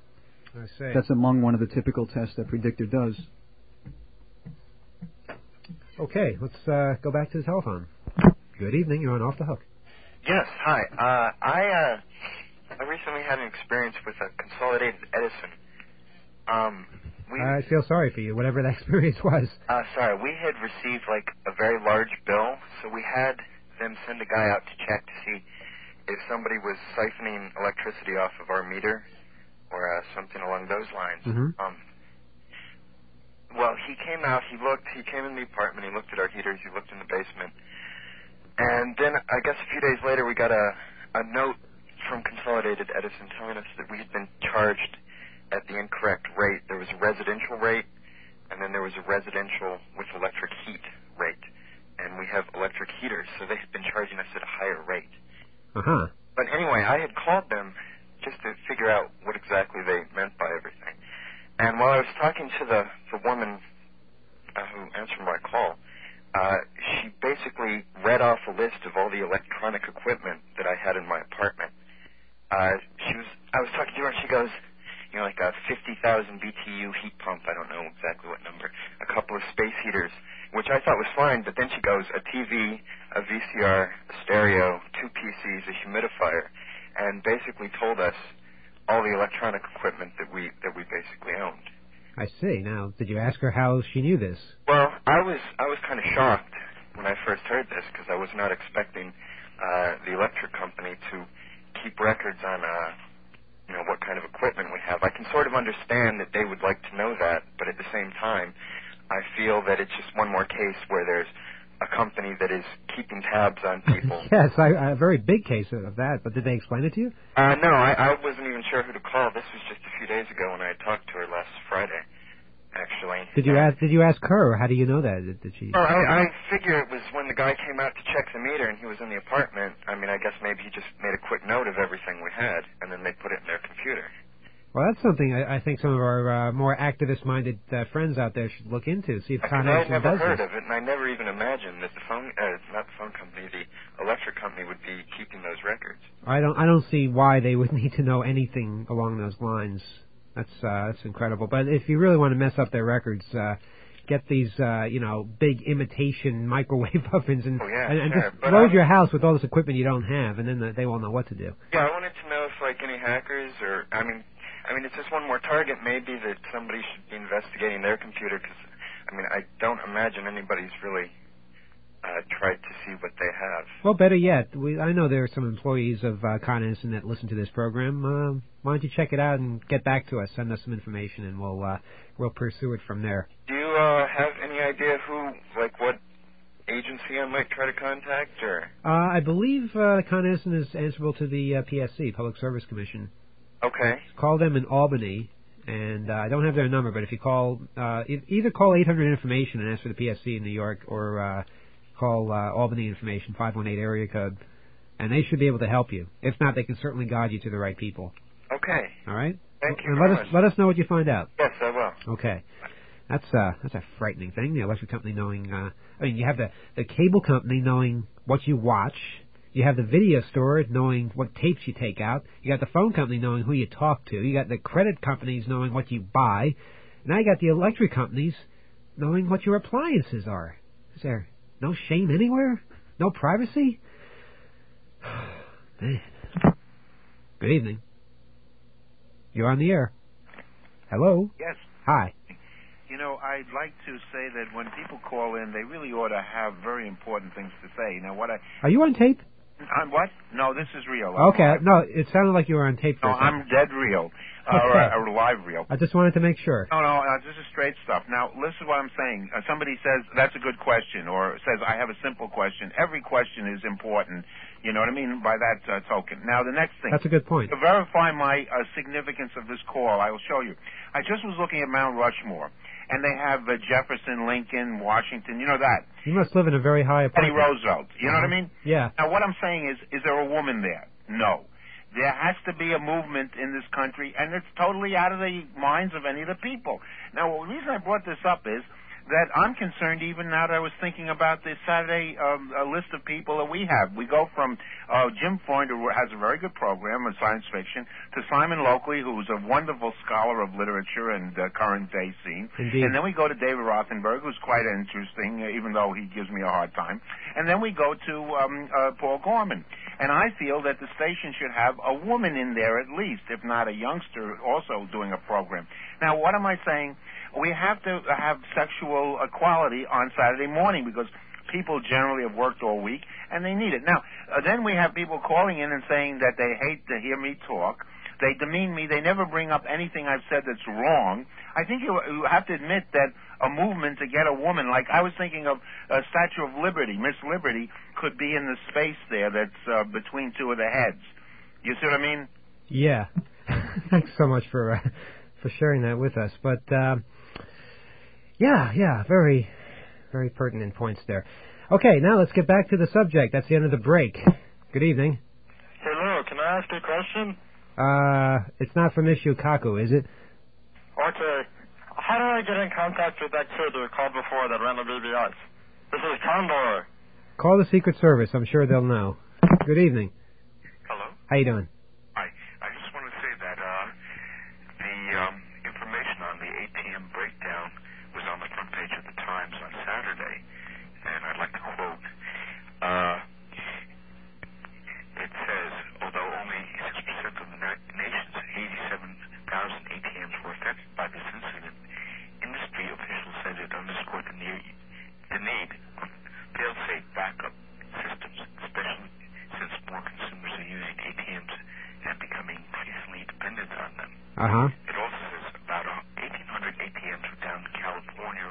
I see. That's among one of the typical tests that Predictor does. Okay, let's uh, go back to the telephone. Good evening, you're on Off the Hook. Yes, hi. Uh, I uh, I recently had an experience with a Consolidated Edison. Um, we, I feel sorry for you, whatever that experience was. Uh, sorry, we had received like a very large bill, so we had them send a guy out to check to see if somebody was siphoning electricity off of our meter or uh, something along those lines. Mm-hmm. Um, well, he came out, he looked, he came in the apartment, he looked at our heaters, he looked in the basement, and then I guess a few days later we got a, a note from Consolidated Edison telling us that we had been charged at the incorrect rate. There was a residential rate, and then there was a residential with electric heat rate. And we have electric heaters, so they had been charging us at a higher rate. Uh-huh. But anyway, I had called them just to figure out what exactly they meant by everything. And while I was talking to the, the woman uh, who answered my call, uh, she basically read off a list of all the electronic equipment that I had in my apartment. Uh, she was, I was talking to her, and she goes, you know, like a fifty thousand B T U heat pump, I don't know exactly what number, a couple of space heaters, which I thought was fine, but then she goes, a T V, a V C R, a stereo, two P Cs, a humidifier, and basically told us all the electronic equipment that we that we basically owned. I see. Now, did you ask her how she knew this? Well, I was I was kind of shocked when I first heard this, because I was not expecting uh, the electric company to keep records on uh, you know, what kind of equipment we have. I can sort of understand that they would like to know that, but at the same time, I feel that it's just one more case where there's a company that is keeping tabs on people. Yes, I, a very big case of that, but did they explain it to you? Uh, no, I, I wasn't even sure who to call. This was just a few days ago when I talked to her last Friday, actually. Did you ask Did you ask her, or how do you know that? Did, did she... Well, I, I figure it was when the guy came out to check the meter and he was in the apartment. I mean, I guess maybe he just made a quick note of everything we had, and then they put it in their computer. Well, that's something I, I think some of our uh, more activist-minded uh, friends out there should look into, see if Con Edison I never does heard this. of it, and I never even imagined that the phone, uh, not the phone company, the electric company would be keeping those records. I don't, I don't see why they would need to know anything along those lines. That's, uh, that's incredible. But if you really want to mess up their records, uh, get these, uh, you know, big imitation microwave ovens and, oh, yeah, and, and sure. just But load um, your house with all this equipment you don't have, and then they won't know what to do. Yeah, I wanted to know if, like, any hackers or, I mean, I mean, it's just one more target maybe that somebody should be investigating their computer, because, I mean, I don't imagine anybody's really uh, tried to see what they have. Well, better yet, we, I know there are some employees of uh, Con Edison that listen to this program. Uh, why don't you check it out and get back to us, send us some information, and we'll uh, we'll pursue it from there. Do you uh, have any idea who, like, what agency I might try to contact, or? Uh, I believe uh, Con Edison is answerable to the uh, P S C, Public Service Commission. Okay. Call them in Albany, and uh, I don't have their number, but if you call, uh, e- either call eight hundred information and ask for the P S C in New York, or uh, call uh, Albany Information, five one eight area code, and they should be able to help you. If not, they can certainly guide you to the right people. Okay. All right? Thank you and very let us much. let us know what you find out. Yes, I will. Okay. That's uh that's a frightening thing. The electric company knowing, uh, I mean, you have the the cable company knowing what you watch. You have the video store knowing what tapes you take out. You got the phone company knowing who you talk to. You got the credit companies knowing what you buy. Now you got the electric companies knowing what your appliances are. Is there no shame anywhere? No privacy? Man. Good evening. You're on the air. Hello? Yes. Hi. You know, I'd like to say that when people call in, they really ought to have very important things to say. Now, what I... Are you on tape? On what? No, this is real. I'm Okay. live. No, it sounded like you were on tape for No, a second. I'm dead real. Uh, Okay. or, or live real. I just wanted to make sure. No, no, uh, this is straight stuff. Now, listen to what I'm saying. Uh, somebody says, that's a good question, or says, I have a simple question. Every question is important. You know what I mean by that uh, token. Now, the next thing. That's a good point. To verify my uh, significance of this call, I will show you. I just was looking at Mount Rushmore, and they have uh, Jefferson, Lincoln, Washington, you know that. You must live in a very high Teddy apartment. Roosevelt, you know what I mean? Yeah. Now, what I'm saying is, is there a woman there? No. There has to be a movement in this country, and it's totally out of the minds of any of the people. Now, the reason I brought this up is that I'm concerned even now that I was thinking about the Saturday um, a list of people that we have. We go from uh, Jim Freund, who has a very good program of science fiction, to Simon Lockley, who's a wonderful scholar of literature and uh, current day scene. Indeed. And then we go to David Rothenberg, who's quite interesting, uh, even though he gives me a hard time. And then we go to um, uh, Paul Gorman. And I feel that the station should have a woman in there at least, if not a youngster, also doing a program. Now, what am I saying? We have to have sexual equality on Saturday morning because people generally have worked all week and they need it. Now, uh, then we have people calling in and saying that they hate to hear me talk. They demean me. They never bring up anything I've said that's wrong. I think you, you have to admit that a movement to get a woman, like I was thinking of a Statue of Liberty, Miss Liberty, could be in the space there that's uh, between two of the heads. You see what I mean? Yeah. Thanks so much for uh, for sharing that with us. But, uh, yeah, yeah, very, very pertinent points there. Okay, now let's get back to the subject. That's the end of the break. Good evening. Hello, can I ask you a question? Uh, it's not from Issue Kaku, is it? Okay. How do I get in contact with that kid who called before that ran the B B S? This is Condor. Call the Secret Service. I'm sure they'll know. Good evening. Hello? How you doing? Hi. I just want to say that uh, the um, information on the A T M breakdown was on the front page of the Times on Saturday, and I'd like to quote. Uh, it says, although only six percent of the na- nation's eighty-seven thousand A T Ms were affected by this incident, industry officials said it underscored the, near, the need of fail-safe backup systems, especially since more consumers are using A T Ms and becoming increasingly dependent on them. Uh-huh. It also says about eighteen hundred A T Ms were down in California,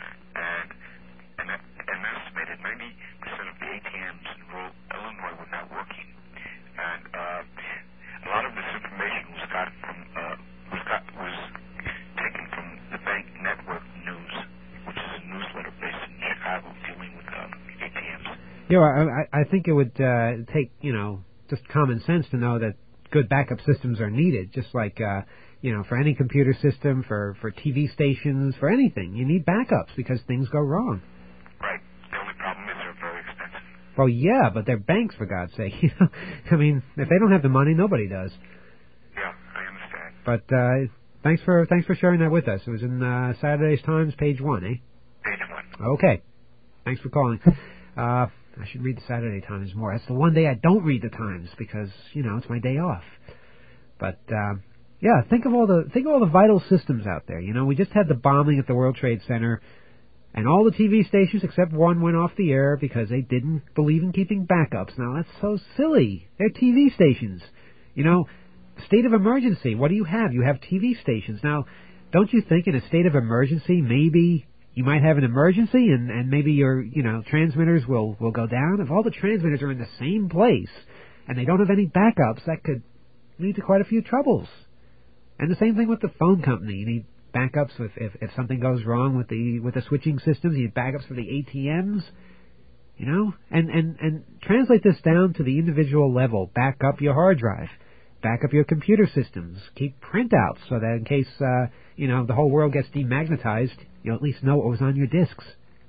and an, an estimated ninety percent of the A T Ms in rural Illinois were not working. And uh, a lot of this information was got from uh, was got was taken from the Bank Network News, which is a newsletter based in Chicago dealing with um, A T Ms. Yeah, I, I think it would uh, take, you know, just common sense to know that good backup systems are needed, just like, uh, you know, for any computer system, for, for T V stations, for anything. You need backups because things go wrong. Right. The only problem is they're very expensive. Well, yeah, but they're banks, for God's sake. You know, I mean, if they don't have the money, nobody does. Yeah, I understand. But uh, thanks for thanks for sharing that with us. It was in uh, Saturday's Times, page one, eh? Page one. Okay. Thanks for calling. Uh, I should read the Saturday Times more. That's the one day I don't read the Times because, you know, it's my day off. But uh, yeah, think of all the think of all the vital systems out there. You know, we just had the bombing at the World Trade Center, and all the T V stations except one went off the air because they didn't believe in keeping backups. Now that's so silly. They're T V stations. You know, state of emergency. What do you have? You have T V stations. Now, don't you think in a state of emergency maybe you might have an emergency and, and maybe your, you know, transmitters will, will go down? If all the transmitters are in the same place and they don't have any backups, that could lead to quite a few troubles. And the same thing with the phone company. You need backups if, if, if something goes wrong with the with the switching systems. You need backups for the A T Ms. You know? And, and, and translate this down to the individual level. Back up your hard drive. Back up your computer systems. Keep printouts so that in case, uh, you know, the whole world gets demagnetized, you'll at least know what was on your disks.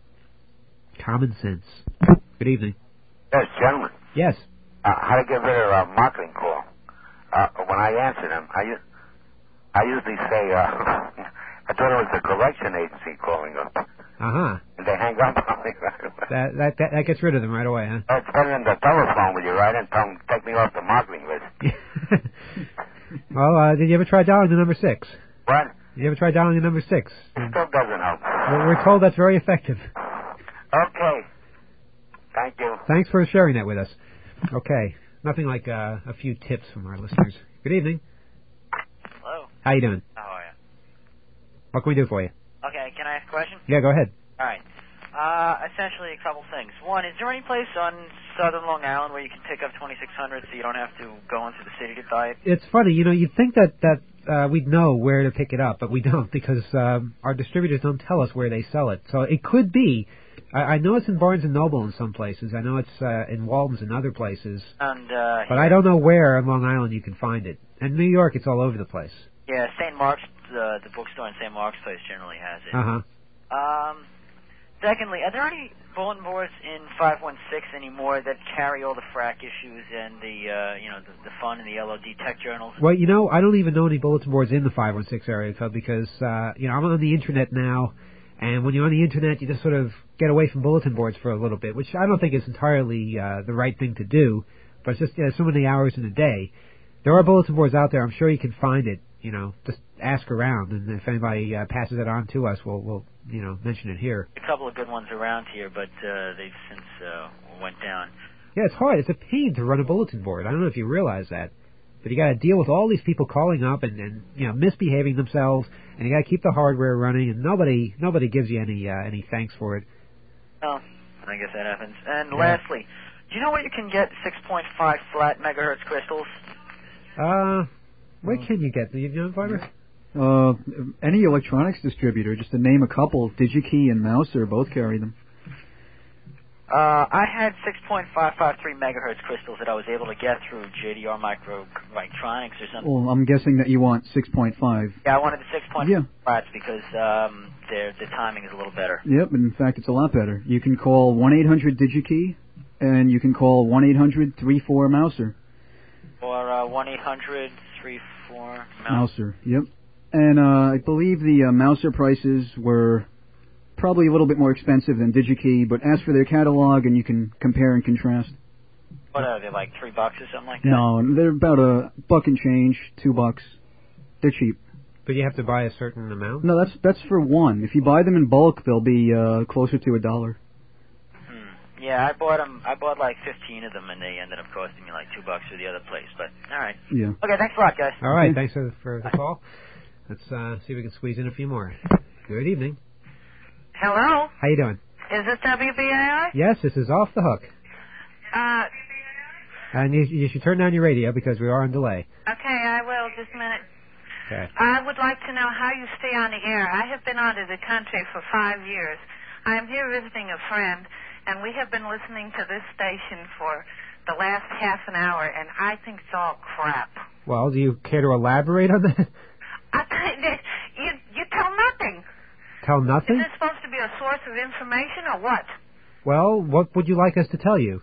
Common sense. Good evening. Yes, gentlemen. Yes. Uh, how to get rid of a marketing call? Uh, when I answer them, I, u- I usually say, uh, I thought it was the collection agency calling up. Uh-huh. And they hang up on me right away. That, that, that, that gets rid of them right away, huh? It's better than the telephone with you, right? And tell them, take me off the marketing list. Well, uh, did you ever try dialing the number six? What? Did you ever try dialing the number six? It still doesn't help. We're, we're told that's very effective. Okay. Thank you. Thanks for sharing that with us. Okay. Nothing like uh, a few tips from our listeners. Good evening. Hello. How you doing? How are you? What can we do for you? Okay, can I ask a question? Yeah, go ahead. All right. Uh, essentially, a couple things. One, is there any place on southern Long Island where you can pick up twenty-six hundred so you don't have to go into the city to buy it? It's funny, you know, you'd think that, that uh, we'd know where to pick it up, but we don't because um, our distributors don't tell us where they sell it. So it could be. I, I know it's in Barnes and Noble in some places. I know it's uh, in Walden's in other places. And uh, But I don't know where on Long Island you can find it. In New York, it's all over the place. yeah, Saint Mark's, uh, the bookstore in Saint Mark's Place generally has it. Uh-huh. Um, secondly, are there any bulletin boards in five one six anymore that carry all the frack issues and the, uh, you know, the, the fun and the L O D tech journals? Well, you know, I don't even know any bulletin boards in the five one six area club because, uh, you know, I'm on the internet now, and when you're on the internet, you just sort of get away from bulletin boards for a little bit, which I don't think is entirely uh, the right thing to do, but it's just you know, so many hours in a day. There are bulletin boards out there. I'm sure you can find it. You know, just ask around, and if anybody uh, passes it on to us, we'll, we'll, you know, mention it here. A couple of good ones around here, but uh, they've since uh, went down. Yeah, it's hard. It's a pain to run a bulletin board. I don't know if you realize that, but you got to deal with all these people calling up and, and you know misbehaving themselves, and you got to keep the hardware running, and nobody nobody gives you any uh, any thanks for it. Oh, I guess that happens. And Yeah. lastly, do you know where you can get six point five flat megahertz crystals? Uh, where can you get the you know, fiber? Uh, any electronics distributor, just to name a couple, DigiKey and Mouser both carry them. Uh, I had six point five five three megahertz crystals that I was able to get through J D R Microelectronics or something. Well, I'm guessing that you want six point five. Yeah, I wanted the six point five Yeah. flats because um, their the timing is a little better. Yep, and in fact, it's a lot better. You can call one eight hundred DigiKey, and you can call one eight hundred three four Mouser. Or uh, one eight hundred three four Mouser, yep. And uh, I believe the uh, Mouser prices were probably a little bit more expensive than DigiKey, but ask for their catalog and you can compare and contrast. What are they, like three bucks or something like that? No, they're about a buck and change, two bucks. They're cheap. But you have to buy a certain amount? No, that's that's for one. If you buy them in bulk, they'll be uh, closer to a dollar. Hmm. Yeah, I bought them. I bought like fifteen of them, and they ended up costing me like two bucks for the other place. But all right. Yeah. Okay, thanks a lot, guys. All right, thanks for, for the call. Let's uh, see if we can squeeze in a few more. Good evening. Hello? How you doing? Is this W B A I? Yes, this is Off the Hook. Uh, And you, you should turn down your radio because we are on delay. okay, I will. Just a minute. Okay. I would like to know how you stay on the air. I have been out of the country for five years. I am here visiting a friend, and we have been listening to this station for the last half an hour, and I think it's all crap. Well, do you care to elaborate on that? I, you, you tell nothing. Tell nothing? Is this supposed to be a source of information or what? Well, what would you like us to tell you?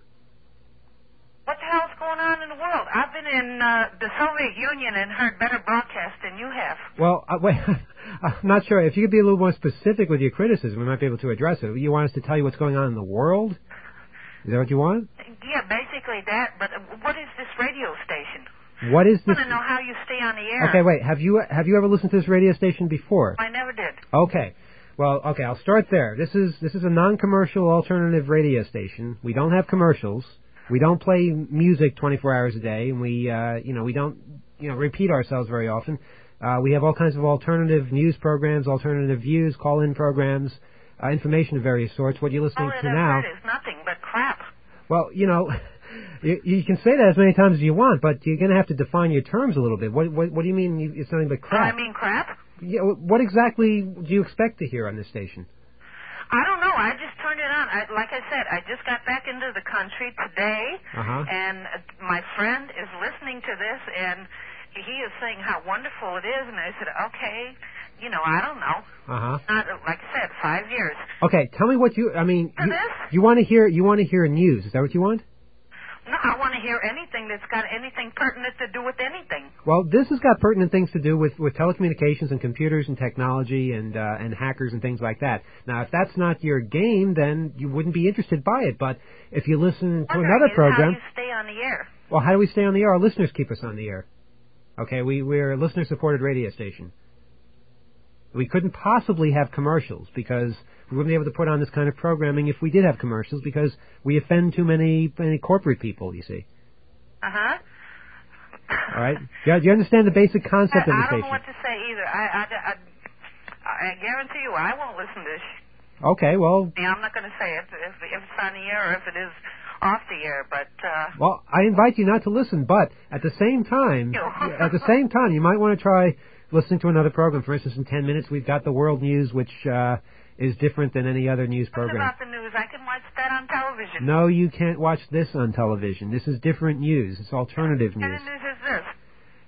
What the hell's going on in the world? I've been in uh, the Soviet Union and heard better broadcasts than you have. Well, uh, wait, I'm not sure. If you could be a little more specific with your criticism, we might be able to address it. You want us to tell you what's going on in the world? Is that what you want? Yeah, basically that. But uh, what is this radio station? What is I this? want to know how you stay on the air. Okay, wait. Have you have you ever listened to this radio station before? I never did. Okay. Well, okay, I'll start there. This is this is a non-commercial alternative radio station. We don't have commercials. We don't play music twenty-four hours a day, and we uh, you know we don't you know repeat ourselves very often. Uh, we have all kinds of alternative news programs, alternative views, call-in programs, uh, information of various sorts. What you're listening All to that now? I've heard is nothing but crap. Well, you know, you, you can say that as many times as you want, but you're going to have to define your terms a little bit. What what, what do you mean? You, it's nothing but crap. I mean crap? Yeah, what exactly do you expect to hear on this station? I don't know. I just turned it on. I, like I said, I just got back into the country today, Uh-huh. and uh, my friend is listening to this, and he is saying how wonderful it is, and I said, okay, you know, I don't know. Uh-huh. Not, like I said, five years. Okay, tell me what you, I mean, For you, this? you want to hear, you want to hear news. Is that what you want? No, I want to hear anything that's got anything pertinent to do with anything. Well, this has got pertinent things to do with, with telecommunications and computers and technology and uh, and hackers and things like that. Now, if that's not your game, then you wouldn't be interested by it. But if you listen to Wondering another is program, how you stay on the air. well, how do we stay on the air? Our listeners keep us on the air. Okay, we, we're a listener-supported radio station. We couldn't possibly have commercials because we wouldn't be able to put on this kind of programming if we did have commercials because we offend too many, many corporate people, you see. Uh-huh. All right? Do you, do you understand the basic concept I, of the I don't station? know what to say either. I, I, I, I guarantee you I won't listen to this. Okay, well, Yeah, I'm not going to say if, if, if it's on the air or if it is off the air, but... Uh, well, I invite you not to listen, but at the same time, at the same time, you might want to try listening to another program. For instance, in ten minutes, we've got the World News, which uh, is different than any other news what program. about the news? I can watch that on television. No, you can't watch this on television. This is different news. It's alternative What kind news. of news is this?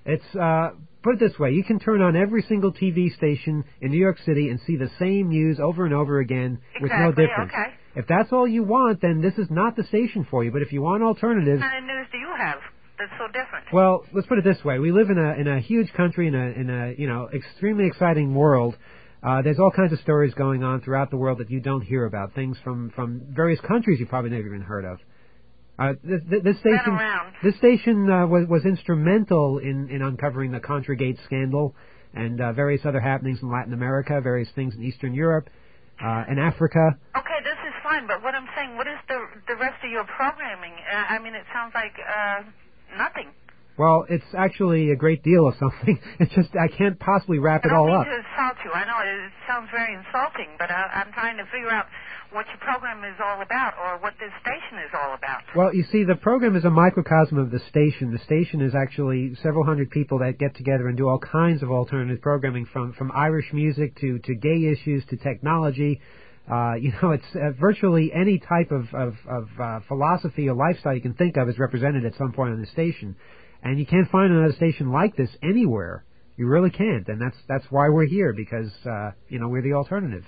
It's, uh, put it this way, you can turn on every single T V station in New York City and see the same news over and over again with no Exactly, difference. okay. If that's all you want, then this is not the station for you. But if you want alternatives, What kind of news do you have that's so different? well, let's put it this way: we live in a in a huge country, in a in a you know extremely exciting world. Uh, there's all kinds of stories going on throughout the world that you don't hear about. Things from from various countries you probably never even heard of. Uh, this, this station, this station uh, was was instrumental in in uncovering the Contragate scandal and uh, various other happenings in Latin America, various things in Eastern Europe, uh, and Africa. Okay, this is fine, but what I'm saying, what is the the rest of your programming? Uh, I mean, it sounds like uh, nothing. Well, it's actually a great deal of something. It's just I can't possibly wrap it I don't all mean up. to insult you. I know it, it sounds very insulting, but I, I'm trying to figure out what your program is all about or what this station is all about. Well, you see, the program is a microcosm of the station. The station is actually several hundred people that get together and do all kinds of alternative programming, from from Irish music to to gay issues to technology. Uh, you know, it's uh, virtually any type of of, of uh, philosophy or lifestyle you can think of is represented at some point on the station. And you can't find another station like this anywhere. You really can't, and that's that's why we're here, because uh, you know we're the alternative.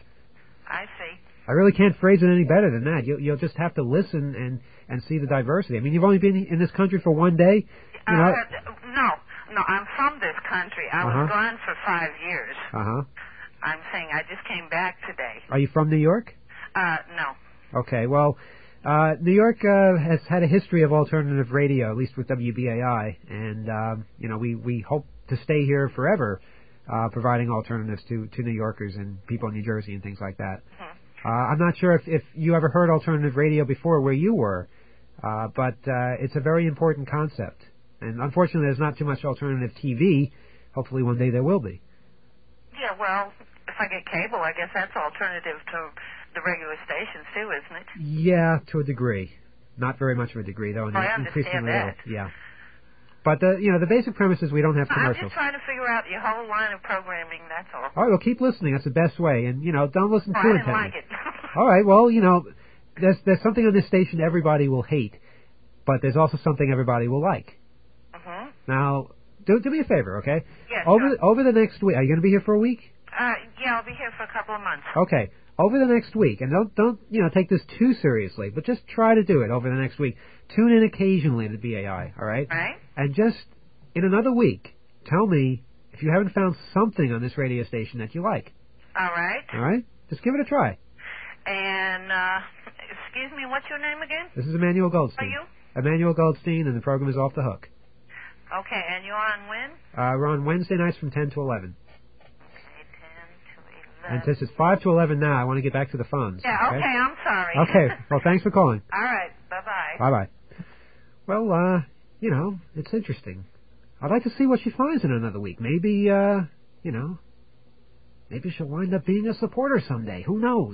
I see. I really can't phrase it any better than that. You'll, you'll just have to listen and and see the diversity. I mean, you've only been in this country for one day. You know. Uh, no, no, I'm from this country. I Uh-huh. was gone for five years. Uh huh. I'm saying I just came back today. Are you from New York? Uh, no. Okay. Well, uh, New York uh, has had a history of alternative radio, at least with W B A I, and um, you know we we hope to stay here forever, uh, providing alternatives to to New Yorkers and people in New Jersey and things like that. Mm-hmm. Uh, I'm not sure if, if you ever heard alternative radio before where you were, uh, but uh, it's a very important concept. And unfortunately, there's not too much alternative T V. Hopefully one day there will be. Yeah, well, if I get cable, I guess that's alternative to the regular stations too, isn't it? Yeah, to a degree. Not very much of a degree, though. And I understand increasingly that. little. Yeah. But, the, you know, the basic premise is we don't have So I'm commercials. just trying to figure out your whole line of programming, that's all. All right, well, keep listening. That's the best way. And, you know, don't listen Oh, too I didn't intently. like it. All right, well, you know, there's there's something on this station everybody will hate, but there's also something everybody will like. Mm-hmm. Now, do do me a favor, okay? Yes, Over sure. the, over the next week, are you going to be here for a week? Uh, yeah, I'll be here for a couple of months. Okay, over the next week, and don't don't you know take this too seriously, but just try to do it over the next week. Tune in occasionally to B A I, all right? Right. And just in another week, tell me if you haven't found something on this radio station that you like. All right. All right? Just give it a try. And, uh, excuse me, what's your name again? This is Emmanuel Goldstein. Are you? Emmanuel Goldstein, and the program is Off the Hook. Okay, and you're on when? Uh, we're on Wednesday nights from ten to eleven. Okay, ten to And eleven. since it's five to eleven now, I want to get back to the phones. Yeah, okay, I'm sorry. Okay, well, thanks for calling. All right, bye-bye. Bye-bye. Well, uh, you know, it's interesting. I'd like to see what she finds in another week. Maybe, uh, you know, maybe she'll wind up being a supporter someday. Who knows?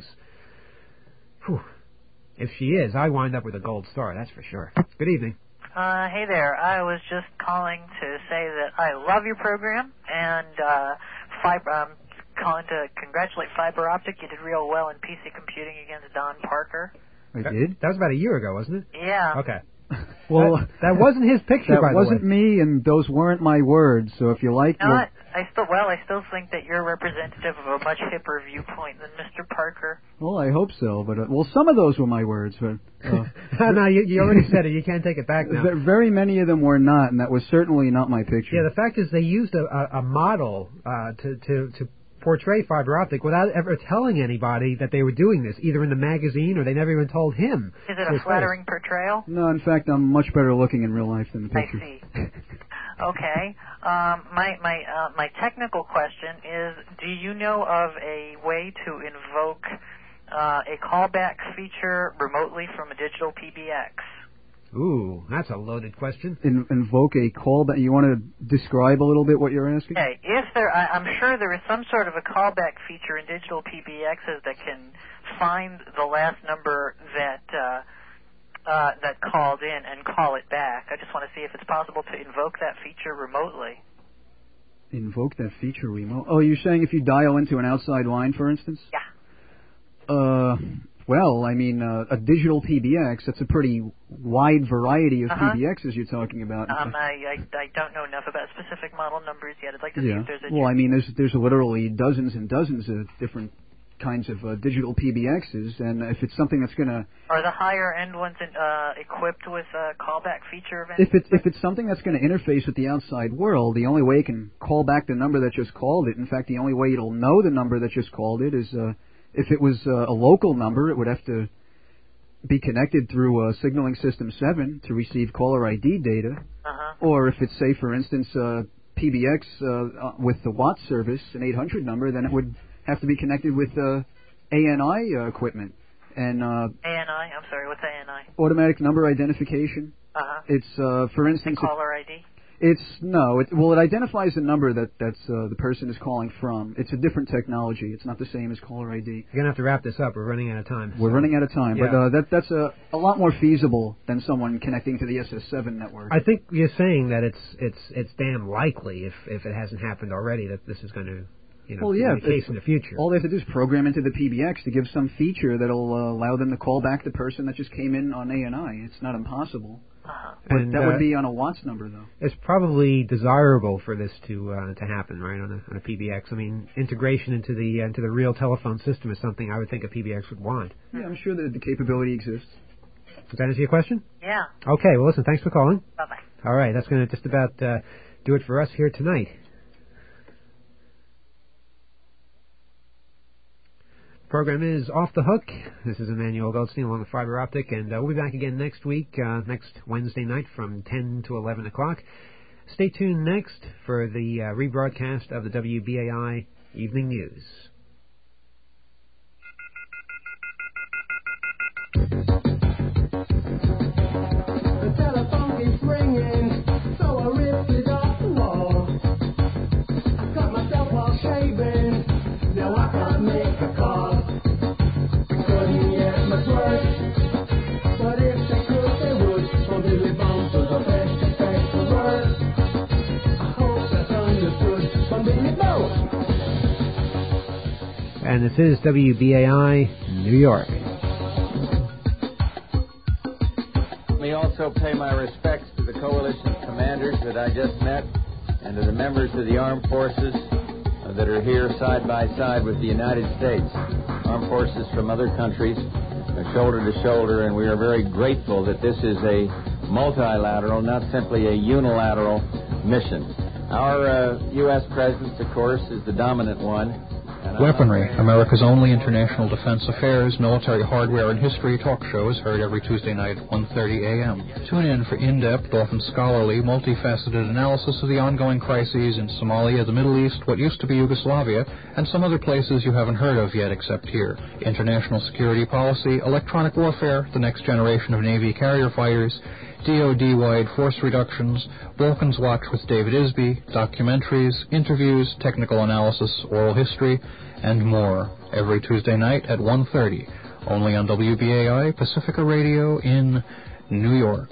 Whew. If she is, I wind up with a gold star, that's for sure. Good evening. Uh, hey there. I was just calling to say that I love your program, and uh, fiber, um, calling to congratulate Fiber Optic. You did real well in P C computing against Don Parker. I that, did? That was about a year ago, wasn't it? Yeah. Okay. Well, that, that wasn't his picture, that by the wasn't way. me, and those weren't my words. So if you like, No, you'll- I, I still well, I still think that you're representative of a much hipper viewpoint than Mister Parker. well, I hope so. But uh, well, some of those were my words, but uh, no, you, you already said it. You can't take it back now. ve- very many of them were not, and that was certainly not my picture. Yeah, the fact is they used a, a, a model uh, to, to, to portray fiber optic without ever telling anybody that they were doing this, either in the magazine or they never even told him. Is to it his a flattering portrayal? No, in fact, I'm much better looking in real life than the I picture. see. Okay. Um, my my uh, my technical question is: do you know of a way to invoke uh, a callback feature remotely from a digital P B X? Ooh, that's a loaded question. In, invoke a callback. You want to describe a little bit what you're asking? Okay. If there, I, I'm sure there is some sort of a callback feature in digital P B Xs that can find the last number that. Uh, Uh, that called in and call it back. I just want to see if it's possible to invoke that feature remotely. Invoke that feature remote. Oh, you're saying if you dial into an outside line, for instance? Yeah. Uh, well. I mean, uh, a digital P B X, that's a pretty wide variety of Uh-huh. P B Xs you're talking about. Um, I, I I don't know enough about specific model numbers yet. I'd like to see yeah. if there's a Well, I mean, there's there's literally dozens and dozens of different kinds of uh, digital P B Xs, and if it's something that's going to Are the higher end ones in, uh, equipped with a callback feature of any If it's if it's something that's going to interface with the outside world, the only way it can call back the number that just called it. In fact, the only way it'll know the number that just called it is uh, if it was uh, a local number, it would have to be connected through uh, signaling system seven to receive caller I D data. Uh-huh. Or if it's, say, for instance, uh, P B X uh, uh, with the Watt service, an eight hundred number, then it would have to be connected with uh, A N I uh, equipment and uh, A N I? I'm sorry, what's A N I? automatic number identification. Uh-huh. It's, uh, for instance, The caller I D? it's no. It, well, it identifies the number that that's uh, the person is calling from. It's a different technology. It's not the same as caller I D. You're gonna have to wrap this up. We're running out of time. We're so. running out of time, Yeah. but uh, that that's a a lot more feasible than someone connecting to the S S seven network. I think you're saying that it's it's it's damn likely if if it hasn't happened already that this is going to you know well, yeah, be the case in the future. All they have to do is program into the P B X to give some feature that'll uh, allow them to call back the person that just came in on A N I. It's not impossible. Uh-huh. But And, that uh, would be on a Watts number, though. It's probably desirable for this to uh, to happen, right, on a, on a P B X. I mean, integration into the uh, into the real telephone system is something I would think a P B X would want. Yeah, I'm sure that the capability exists. Does that answer your question? Yeah. Okay, well, listen, thanks for calling. Bye-bye. All right, that's going to just about uh, do it for us here tonight. Program is Off the Hook. This is Emmanuel Goldstein along with Fiber Optic, and uh, we'll be back again next week, uh, next Wednesday night from ten to eleven o'clock. Stay tuned next for the uh, rebroadcast of the W B A I Evening News. The telephone keeps ringing, so I ripped it off the wall. I cut myself while shaving, now I can't make a call. Couldn't get much worse, but if they could, they would. From Billy Bum to the best effective word. I hope that's understood from Billy Bum. And this is W B A I New York. Let me also pay my respects to the coalition commanders that I just met and to the members of the armed forces uh, that are here side by side with the United States. Armed forces from other countries, uh, shoulder to shoulder, and we are very grateful that this is a multilateral, not simply a unilateral mission. Our uh, U S presence, of course, is the dominant one. Weaponry, America's only international defense affairs, military hardware, and history talk show is heard every Tuesday night at one thirty a.m. Tune in for in-depth, often scholarly, multifaceted analysis of the ongoing crises in Somalia, the Middle East, what used to be Yugoslavia, and some other places you haven't heard of yet except here. International security policy, electronic warfare, the next generation of Navy carrier fighters, D O D-wide force reductions, Balkans Watch with David Isby, documentaries, interviews, technical analysis, oral history, and more, every Tuesday night at one thirty, only on W B A I Pacifica Radio in New York.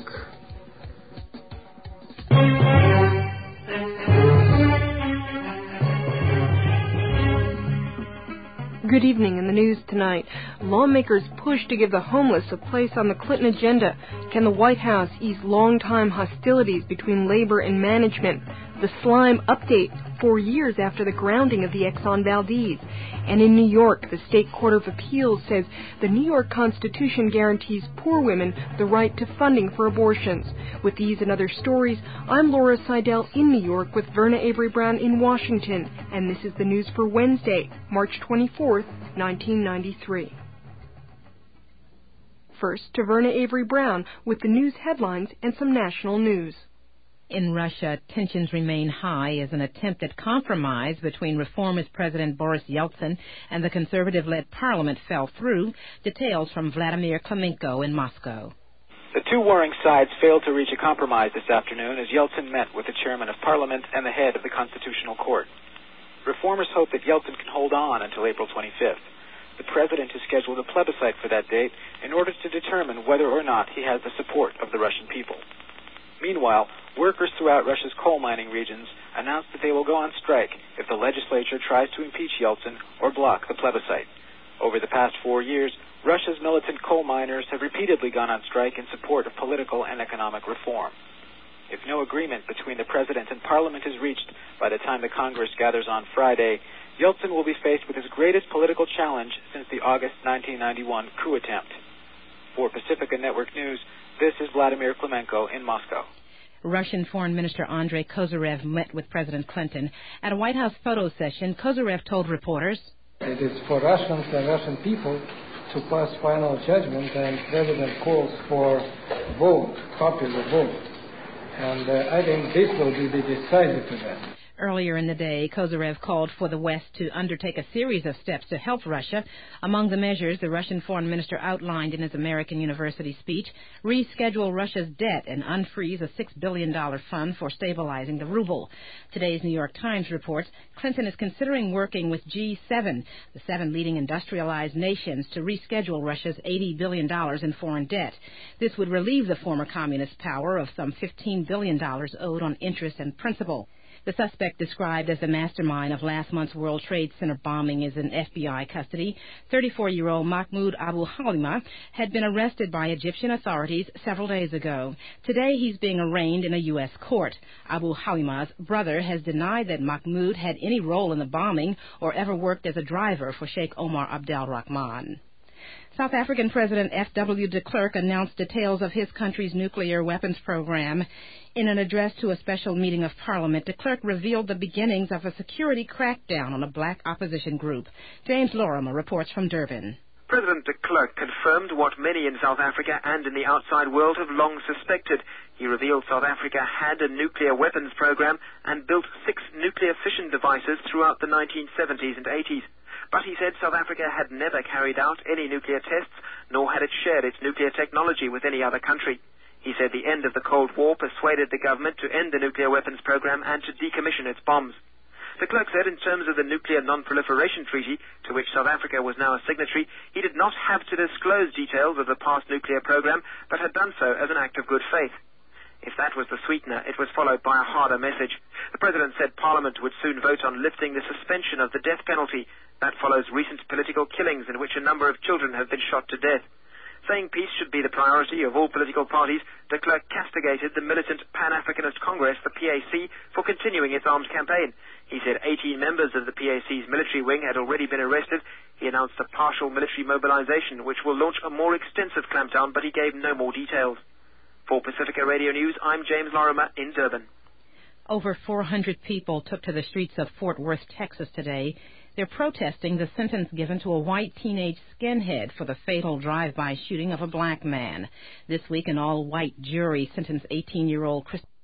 Good evening. In the news tonight, lawmakers push to give the homeless a place on the Clinton agenda. Can the White House ease long-time hostilities between labor and management? The slime update four years after the grounding of the Exxon Valdez. And in New York, the State Court of Appeals says the New York Constitution guarantees poor women the right to funding for abortions. With these and other stories, I'm Laura Seidel in New York with Verna Avery Brown in Washington. And this is the news for Wednesday, March twenty-fourth, nineteen ninety-three. First to Verna Avery Brown with the news headlines and some national news. In Russia, tensions remain high as an attempted compromise between reformist President Boris Yeltsin and the conservative-led parliament fell through. Details from Vladimir Klemenko in Moscow. The two warring sides failed to reach a compromise this afternoon as Yeltsin met with the chairman of parliament and the head of the Constitutional Court. Reformers hope that Yeltsin can hold on until April twenty-fifth. The president has scheduled a plebiscite for that date in order to determine whether or not he has the support of the Russian people. Meanwhile, workers throughout Russia's coal mining regions announced that they will go on strike if the legislature tries to impeach Yeltsin or block the plebiscite. Over the past four years, Russia's militant coal miners have repeatedly gone on strike in support of political and economic reform. If no agreement between the president and parliament is reached by the time the Congress gathers on Friday, Yeltsin will be faced with his greatest political challenge since the August nineteen ninety-one coup attempt. For Pacifica Network News, this is Vladimir Klemenko in Moscow. Russian Foreign Minister Andrei Kozyrev met with President Clinton. At a White House photo session, Kozyrev told reporters, "It is for Russians and Russian people to pass final judgment, and President calls for vote, popular vote. And uh, I think this will be the decisive event." Earlier in the day, Kozyrev called for the West to undertake a series of steps to help Russia. Among the measures the Russian foreign minister outlined in his American University speech, reschedule Russia's debt and unfreeze a six billion dollars fund for stabilizing the ruble. Today's New York Times reports Clinton is considering working with G seven, the seven leading industrialized nations, to reschedule Russia's eighty billion dollars in foreign debt. This would relieve the former communist power of some fifteen billion dollars owed on interest and principal. The suspect, described as the mastermind of last month's World Trade Center bombing, is in F B I custody. thirty-four-year-old Mahmoud Abu Halima had been arrested by Egyptian authorities several days ago. Today he's being arraigned in a U S court. Abu Halima's brother has denied that Mahmoud had any role in the bombing or ever worked as a driver for Sheikh Omar Abdel Rahman. South African President F W de Klerk announced details of his country's nuclear weapons program. In an address to a special meeting of Parliament, de Klerk revealed the beginnings of a security crackdown on a black opposition group. James Lorimer reports from Durban. President de Klerk confirmed what many in South Africa and in the outside world have long suspected. He revealed South Africa had a nuclear weapons program and built six nuclear fission devices throughout the nineteen seventies and eighties. But he said South Africa had never carried out any nuclear tests, nor had it shared its nuclear technology with any other country. He said the end of the Cold War persuaded the government to end the nuclear weapons program and to decommission its bombs. De Klerk said in terms of the Nuclear Non-Proliferation Treaty, to which South Africa was now a signatory, he did not have to disclose details of the past nuclear program, but had done so as an act of good faith. If that was the sweetener, it was followed by a harder message. The President said Parliament would soon vote on lifting the suspension of the death penalty. That follows recent political killings in which a number of children have been shot to death. Saying peace should be the priority of all political parties, de Klerk castigated the militant Pan-Africanist Congress, the P A C, for continuing its armed campaign. He said eighteen members of the P A C's military wing had already been arrested. He announced a partial military mobilization, which will launch a more extensive clampdown, but he gave no more details. For Pacifica Radio News, I'm James Lorimer in Durban. Over four hundred people took to the streets of Fort Worth, Texas today. They're protesting the sentence given to a white teenage skinhead for the fatal drive-by shooting of a black man. This week, an all-white jury sentenced eighteen-year-old Chris